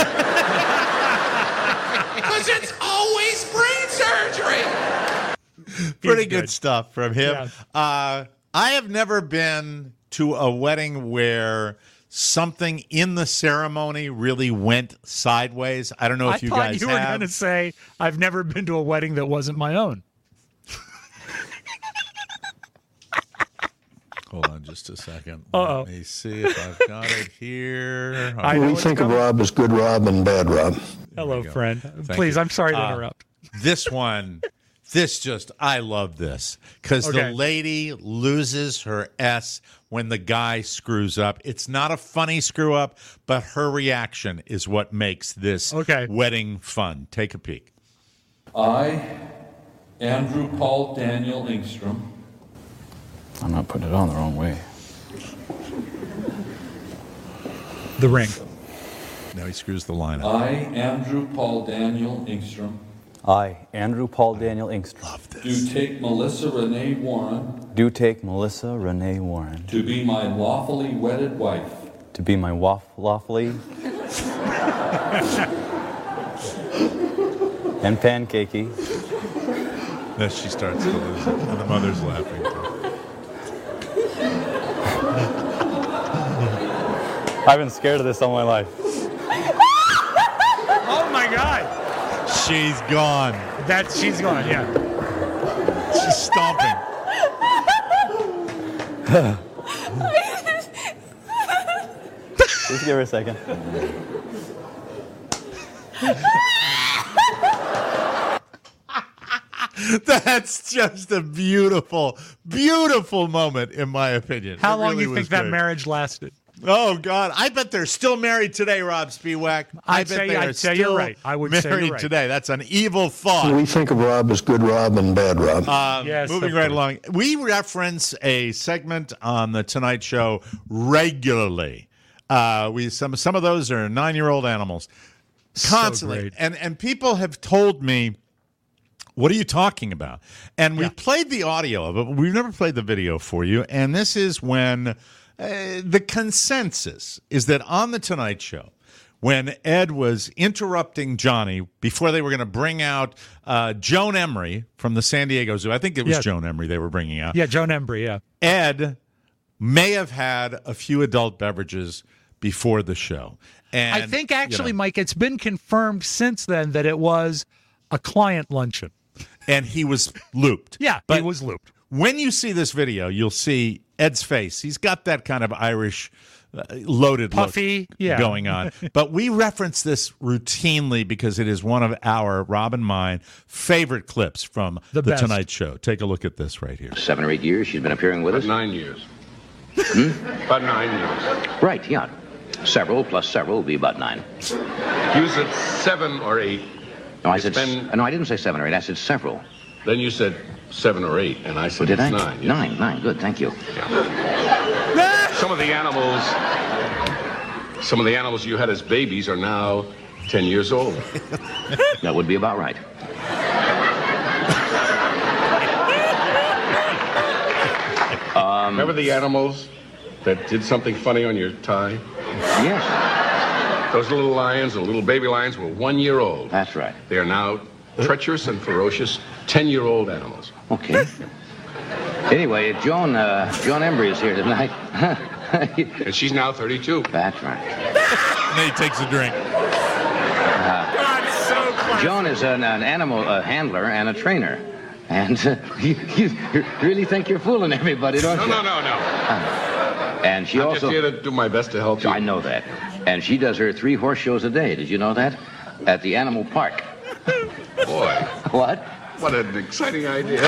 Because it's always brain surgery. Pretty good stuff from him. Yeah. I have never been to a wedding where something in the ceremony really went sideways. I don't know if you guys have. I thought you were going to say, I've never been to a wedding that wasn't my own. Hold on just a second. Uh-oh. Let me see if I've got it here. We think of Rob as good Rob and bad Rob. Hello, friend. Please, I'm sorry to interrupt. This one, I love this because the lady loses her S when the guy screws up. It's not a funny screw up, but her reaction is what makes this wedding fun. Take a peek. I, Andrew Paul Daniel Engstrom. I'm not putting it on the wrong way. The ring. Now he screws the line up. I, Andrew Paul Daniel Engstrom. I, Andrew Paul Daniel Engstrom. Love this. Do take Melissa Renee Warren. Do take Melissa Renee Warren. To be my lawfully wedded wife. To be my lawfully. and pancakey. Then she starts to lose it, and the mother's laughing. I've been scared of this all my life. Oh my God! She's gone. She's gone, yeah. She's stomping. Just give her a second. That's just a beautiful, beautiful moment, in my opinion. How It long really do you think was that great. marriage lasted? Oh, God. I bet they're still married today, Rob Spiewak. I'd say you're right. I would say you're married right. today. That's an evil thought. We think of Rob as good Rob and bad Rob. Yes, Moving of right course. along, we reference a segment on the Tonight Show regularly. Some of those are 9-year-old animals, constantly, great. and people have told me, "What are you talking about?" And we played the audio of it, but we've never played the video for you. And this is when the consensus is that on the Tonight Show, when Ed was interrupting Johnny before they were going to bring out Joan Emery from the San Diego Zoo. I think it was Joan Emery they were bringing out. Yeah, Joan Embry, yeah. Ed may have had a few adult beverages before the show. And I think actually, Mike, it's been confirmed since then that it was a client luncheon. And he was looped. Yeah, but he was looped. When you see this video, you'll see Ed's face. He's got that kind of Irish loaded puffy look going on. But we reference this routinely because it is one of our, Rob and mine, favorite clips from the best. Tonight Show. Take a look at this right here. 7 or 8 years she's been appearing with us? 9 years. About 9 years. Right, yeah. Several plus several will be about 9. You said 7 or 8. No, I said no, I didn't say 7 or 8. I said several. Then you said 7 or 8, and I said Did I? 9. Yes. 9. Good, thank you. Some of the animals you had as babies are now 10 years old. That would be about right. Remember the animals that did something funny on your tie? Yes. Those little lions, the little baby lions, were 1 year old. That's right. They are now treacherous and ferocious 10-year-old animals. Okay. Anyway, Joan Embry is here tonight. And she's now 32. That's right. And then he takes a drink. Joan is an animal handler and a trainer. And you really think you're fooling everybody, don't you? No. And she I'm also... just here to do my best to help you. I know that. And she does her 3 horse shows a day. Did you know that? At the animal park. Boy. What? What an exciting idea.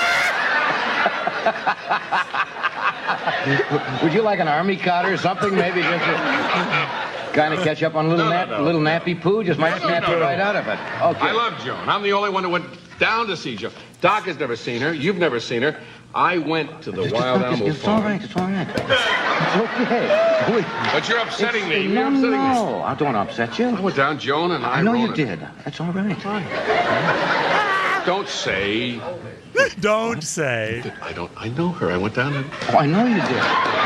Would you like an army cot or something? Maybe just to kind of catch up on a little little nappy poo? Just might snap you right out of it. Okay. I love Joan. I'm the only one who went down to see Joan. Doc has never seen her. You've never seen her. I went to the wild animal farm. It's all right. It's okay. But you're upsetting me. No, You're upsetting me. I don't want to upset you. I went down, Joan, and I know wrote you it. did. That's all right. Don't say. Don't say. I know her. I went down and... Oh, I know you did.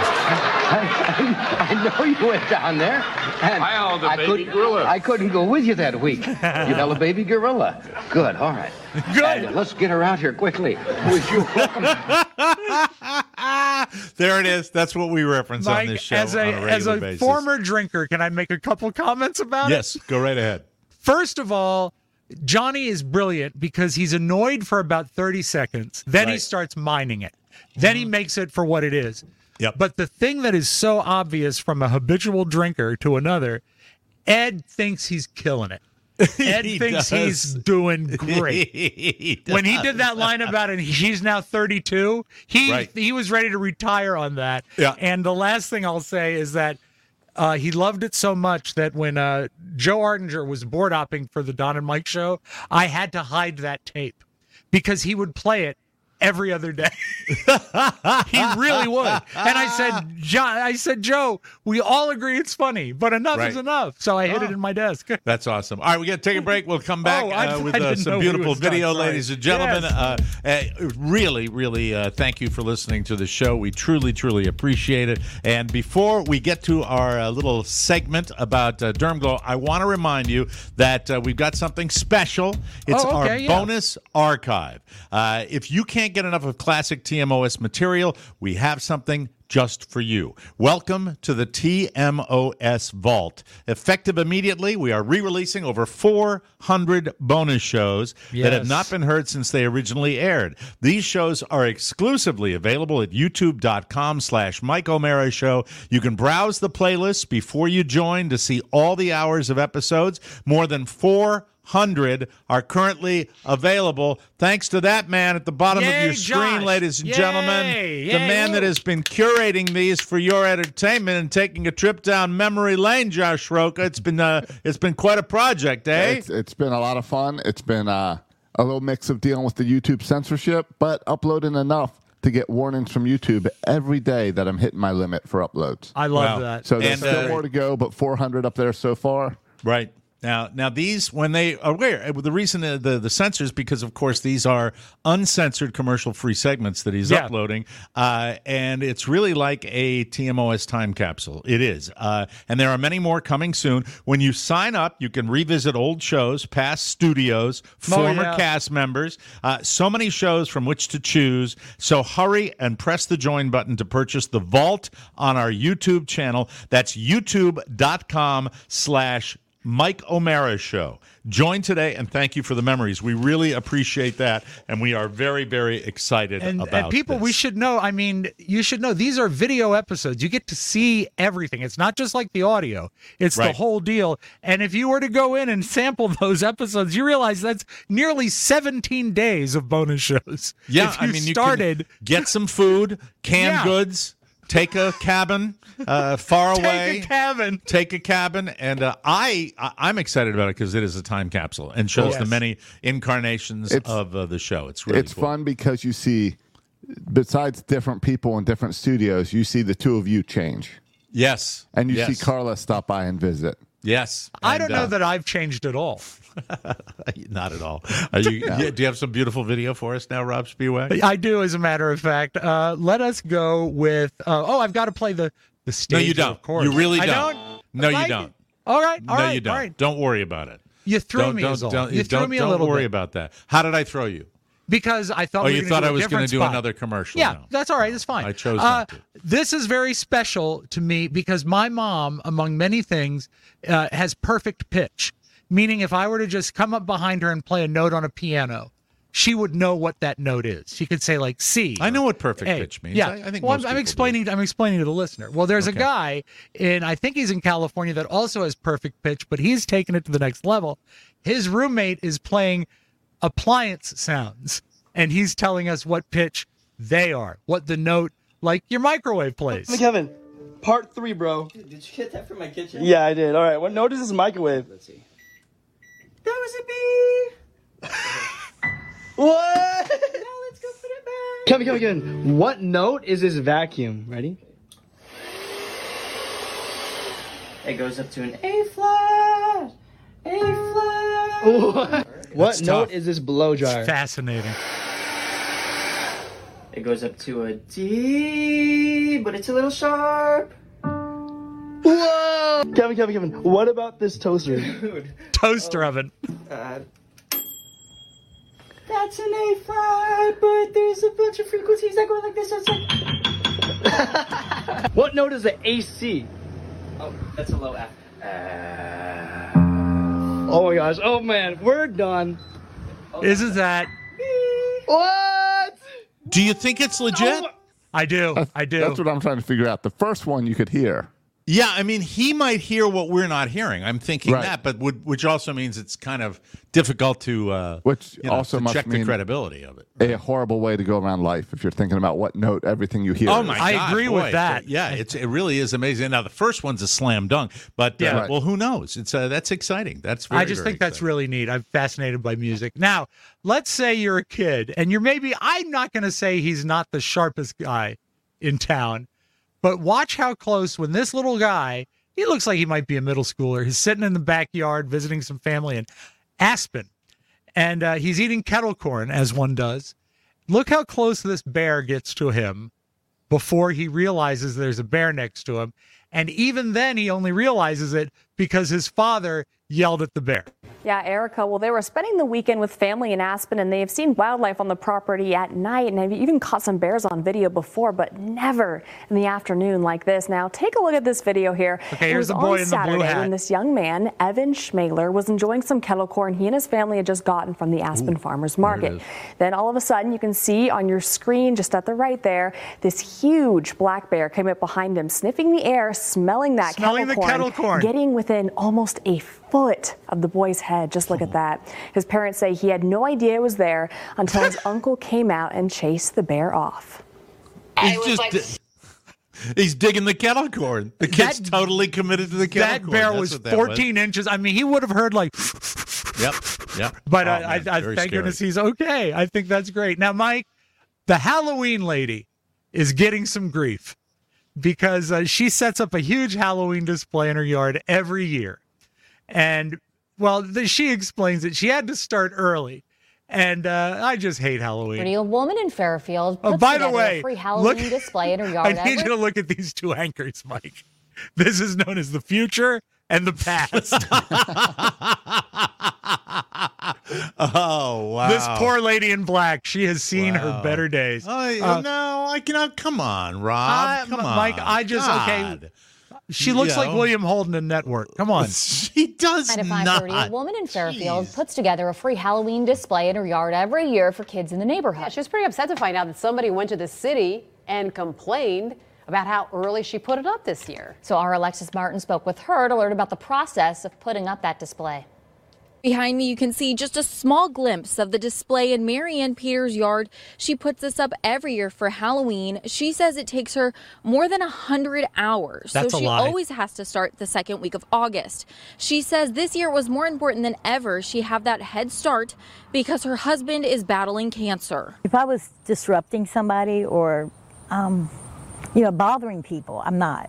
I know you went down there. And I held a baby gorilla. I couldn't go with you that week. You held a baby gorilla. Good, all right. Good. And let's get her out here quickly. Would you welcome? There it is. That's what we reference Mike, on this show as on a a regular basis. former drinker, can I make a couple comments about it? Yes, go right ahead. First of all, Johnny is brilliant because he's annoyed for about 30 seconds. Then he starts mining it. Then he makes it for what it is. Yep. But the thing that is so obvious from a habitual drinker to another, Ed thinks he's killing it. Ed thinks he's doing great. When he did that line about it, she's now 32, he was ready to retire on that. Yeah. And the last thing I'll say is that he loved it so much that when Joe Artinger was board hopping for the Don and Mike show, I had to hide that tape because he would play it every other day. He really would. And I said, Joe, we all agree it's funny, but enough is enough. So I hid it in my desk. That's awesome. All right, we got to take a break. We'll come back with some beautiful video, ladies and gentlemen. Yes. Really, thank you for listening to the show. We truly, truly appreciate it. And before we get to our little segment about DermGlow, I want to remind you that we've got something special. It's our bonus archive. If you can't get enough of classic TMOS material, we have something just for you. Welcome to the TMOS Vault. Effective immediately, we are re-releasing over 400 bonus shows that have not been heard since they originally aired. These shows are exclusively available at youtube.com/Mike O'Mara Show. You can browse the playlist before you join to see all the hours of episodes. More than 400 400 are currently available. Thanks to that man at the bottom of your screen, Josh. ladies and Yay. gentlemen. The man that has been curating these for your entertainment and taking a trip down memory lane, Josh Roca. It's been quite a project, eh? It's been a lot of fun. It's been a little mix of dealing with the YouTube censorship, but uploading enough to get warnings from YouTube every day that I'm hitting my limit for uploads. I love that. So there's still more to go, but 400 up there so far. Right. Now these, when they are the reason the censors, because of course these are uncensored commercial-free segments that he's uploading, and it's really like a TMOS time capsule. It is, and there are many more coming soon. When you sign up, you can revisit old shows, past studios, former cast members. So many shows from which to choose. So hurry and press the join button to purchase the Vault on our YouTube channel. That's youtube.com/Mike O'Mara Show. Join today, and thank you for the memories. We really appreciate that, and we are very, very excited about and people, this. we should know, I mean, you should know, these are video episodes. You get to see everything. It's not just like the audio. It's the whole deal. And if you were to go in and sample those episodes, you realize that's nearly 17 days of bonus shows. Yeah, if you you started, can get some food, canned goods, take a cabin far away. Take a cabin, and I'm excited about it because it is a time capsule and shows the many incarnations of the show. It's really cool. Fun because you see, besides different people in different studios, you see the two of you change. Yes, and you see Carla stop by and visit. Yes, I don't know that I've changed at all. Not at all. Do you have some beautiful video for us now, Rob Spiewak? I do, as a matter of fact. Let us go with. I've got to play the stage. No, you don't. Of course. You really I don't. No, you don't. All right. No, you don't. Don't worry about it. You threw me. You threw me a little bit. Don't worry about that. How did I throw you? Because I thought you thought I was going to do another commercial. Yeah, no. That's all right. It's fine. I chose not to. This is very special to me because my mom, among many things, has perfect pitch. Meaning if I were to just come up behind her and play a note on a piano, she would know what that note is. She could say like C. I know what perfect pitch means. Yeah, I think I'm explaining to the listener. Well, there's a guy I think he's in California that also has perfect pitch, but he's taken it to the next level. His roommate is playing appliance sounds, and he's telling us what pitch they are, what the note, like your microwave plays. Hey, Kevin, part 3, bro. Dude, did you get that from my kitchen? Yeah, I did. All right, what note is this microwave? Let's see. That was a B. What? Now let's go put it back. Kevin, what note is this vacuum? Ready? It goes up to an A flat. A flat. What note is this blow dryer? It's fascinating. It goes up to a D, but it's a little sharp. Whoa! Kevin, what about this toaster? Dude. Toaster oven. That's an A flat, but there's a bunch of frequencies that go like this, so it's like... What note is the AC? Oh, that's a low F. Oh my gosh, oh man, we're done. Isn't that... What? Do you think it's legit? I do. That's what I'm trying to figure out. The first one you could hear. Yeah, I mean, he might hear what we're not hearing. I'm thinking that, but which also means it's kind of difficult to check the credibility of it. A horrible way to go around life if you're thinking about what note everything you hear. Oh my God, I agree with that. Yeah, it really is amazing. Now the first one's a slam dunk, but well, who knows? It's that's exciting. That's very, I just think that's really neat. I'm fascinated by music. Now, let's say you're a kid and I'm not going to say he's not the sharpest guy in town. But watch how close when this little guy, he looks like he might be a middle schooler. He's sitting in the backyard visiting some family in Aspen. And he's eating kettle corn, as one does. Look how close this bear gets to him before he realizes there's a bear next to him. And even then, he only realizes it because his father yelled at the bear. Yeah, Erica, well, they were spending the weekend with family in Aspen, and they have seen wildlife on the property at night, and have even caught some bears on video before, but never in the afternoon like this. Now, take a look at this video here. Okay, here's the boy in the blue hat. When this young man, Evan Schmaler, was enjoying some kettle corn he and his family had just gotten from the Aspen Farmers Market. Then all of a sudden, you can see on your screen, just at the right there, this huge black bear came up behind him, sniffing the air, smelling that kettle corn, getting within almost a foot of the boy's head. Just look at that. His parents say he had no idea it was there until his uncle came out and chased the bear off. He's digging the kettle corn. The kid's totally committed to the kettle corn. That bear was 14 inches. I mean, he would have heard like. Yep. But I thank goodness he's okay. I think that's great. Now, Mike, the Halloween lady is getting some grief because she sets up a huge Halloween display in her yard every year. And, well, she explains it. She had to start early. And I just hate Halloween. A woman in Fairfield puts by the together way, a free Halloween display in her yard. I need you to look at these two anchors, Mike. This is known as the future and the past. Oh, wow. This poor lady in black, she has seen her better days. No, I cannot. Come on, Rob. Come on. Mike, okay. She looks like William Holden in Network. Come on. She does At 5:30, a woman in Fairfield puts together a free Halloween display in her yard every year for kids in the neighborhood. Yeah, she was pretty upset to find out that somebody went to the city and complained about how early she put it up this year. So our Alexis Martin spoke with her to learn about the process of putting up that display. Behind me, you can see just a small glimpse of the display in Marianne Peters' yard. She puts this up every year for Halloween. She says it takes her more than 100 hours. That's so she a lie. always has to start the second week of August. She says this year was more important than ever she have that head start because her husband is battling cancer. If I was disrupting somebody or, bothering people, I'm not.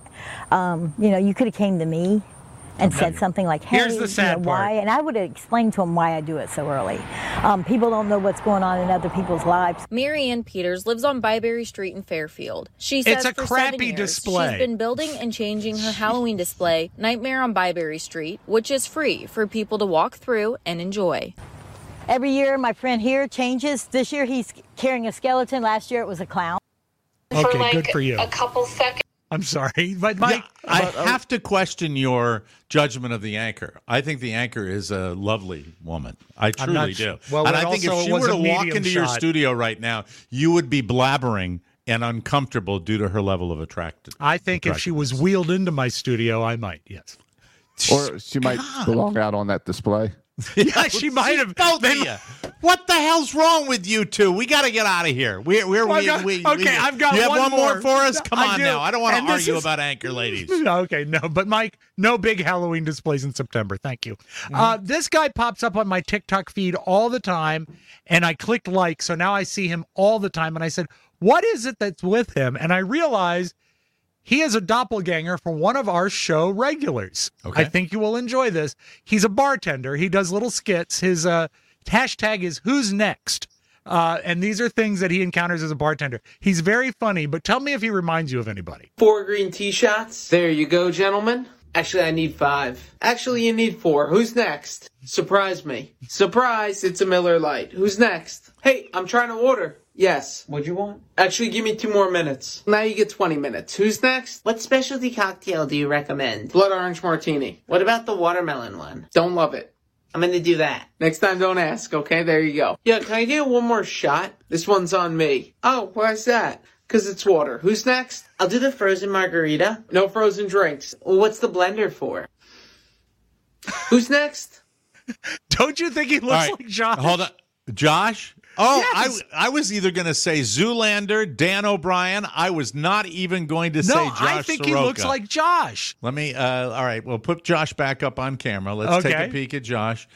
You could have came to me and said something like, hey, here's the sad part. why? And I would have explained to them why I do it so early. People don't know what's going on in other people's lives. Marianne Peters lives on Byberry Street in Fairfield. She says it's a for crappy 7 years, display. She's been building and changing her Halloween display, Nightmare on Byberry Street, which is free for people to walk through and enjoy. Every year, my friend here changes. This year, he's carrying a skeleton. Last year, it was a clown. Okay, good for you. A couple seconds. I'm sorry, but Mike, I have to question your judgment of the anchor. I think the anchor is a lovely woman. I truly do. Well, and I think if she were to walk into your shot. studio right now, you would be blabbering and uncomfortable due to her level of attractiveness. I think if she was wheeled into my studio, I might, yes. Or she might belong out on that display. Yeah, she might have. What the hell's wrong with you two? We got to get out of here. I've got you have one more for us? Come I on do. now. I don't want And to this argue is- about anchor ladies. Okay, no. But, Mike, no big Halloween displays in September. Thank you. This guy pops up on my TikTok feed all the time, and I clicked like, so now I see him all the time. And I said, what is it that's with him? And I realized he is a doppelganger for one of our show regulars. Okay. I think you will enjoy this. He's a bartender. He does little skits. His hashtag is Who's Next? And these are things that he encounters as a bartender. He's very funny, but tell me if he reminds you of anybody. 4 green tea shots. There you go, gentlemen. Actually, I need 5. Actually, you need 4. Who's next? Surprise me. Surprise, it's a Miller Lite. Who's next? Hey, I'm trying to order. Yes. What'd you want? Actually, give me 2 more minutes. Now you get 20 minutes. Who's next? What specialty cocktail do you recommend? Blood orange martini. What about the watermelon one? Don't love it. I'm gonna do that. Next time, don't ask, okay? There you go. Yeah, can I get one more shot? This one's on me. Oh, why's that? Because it's water. Who's next? I'll do the frozen margarita. No frozen drinks. Well, what's the blender for? Who's next? Don't you think he looks All right, like Josh? Hold on. Josh? Oh, Yes. I was either going to say Zoolander, Dan O'Brien. I was not even going to say Josh I think Soroka. he looks like Josh. Let me, all right, we'll put Josh back up on camera. Let's take Okay. a peek at Josh.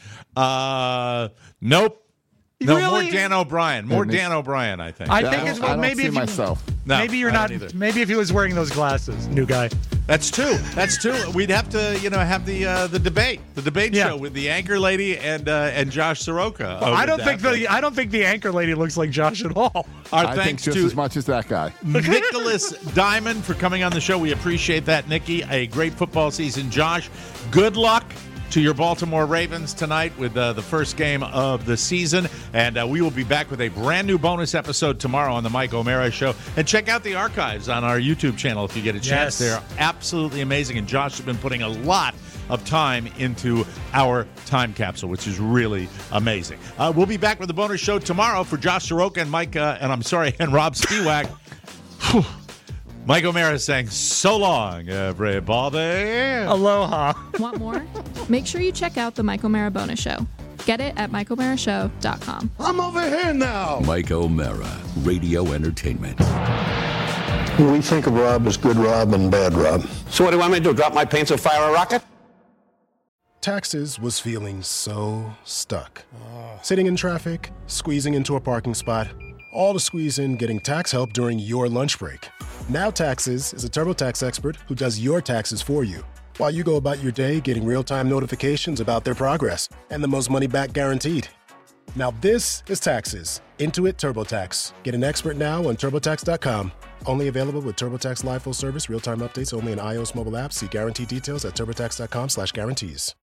Nope. No, Really? more Dan O'Brien. More Dan O'Brien, I think. I think it's well, maybe if you, No, maybe you're I not. don't either. Maybe if he was wearing those glasses, new guy. That's two. We'd have to, have the debate Yeah. show with the anchor lady and Josh Soroka. I don't think the anchor lady looks like Josh at all. Our I think thanks just to as much as that guy. Nicholas Diamond for coming on the show. We appreciate that, Nikki. A great football season. Josh, good luck to your Baltimore Ravens tonight with the first game of the season. And we will be back with a brand new bonus episode tomorrow on the Mike O'Mara Show. And check out the archives on our YouTube channel if you get a chance. Yes. They're absolutely amazing. And Josh has been putting a lot of time into our time capsule, which is really amazing. We'll be back with the bonus show tomorrow for Josh Soroka and Rob Spiewak. Mike O'Meara saying so long, everybody. Aloha. Want more? Make sure you check out the Mike O'Meara Bonus Show. Get it at MikeO'MearaShow.com. I'm over here now. Mike O'Meara, radio entertainment. We think of Rob as good Rob and bad Rob. So what do you want me to do, drop my pants and fire a rocket? Taxes was feeling so stuck. Sitting in traffic, squeezing into a parking spot, all to squeeze in getting tax help during your lunch break. Now Taxes is a TurboTax expert who does your taxes for you, while you go about your day getting real-time notifications about their progress and the most money back guaranteed. Now this is Taxes. Intuit TurboTax. Get an expert now on TurboTax.com. Only available with TurboTax Live Full Service. Real-time updates only in iOS mobile apps. See guarantee details at TurboTax.com/guarantees.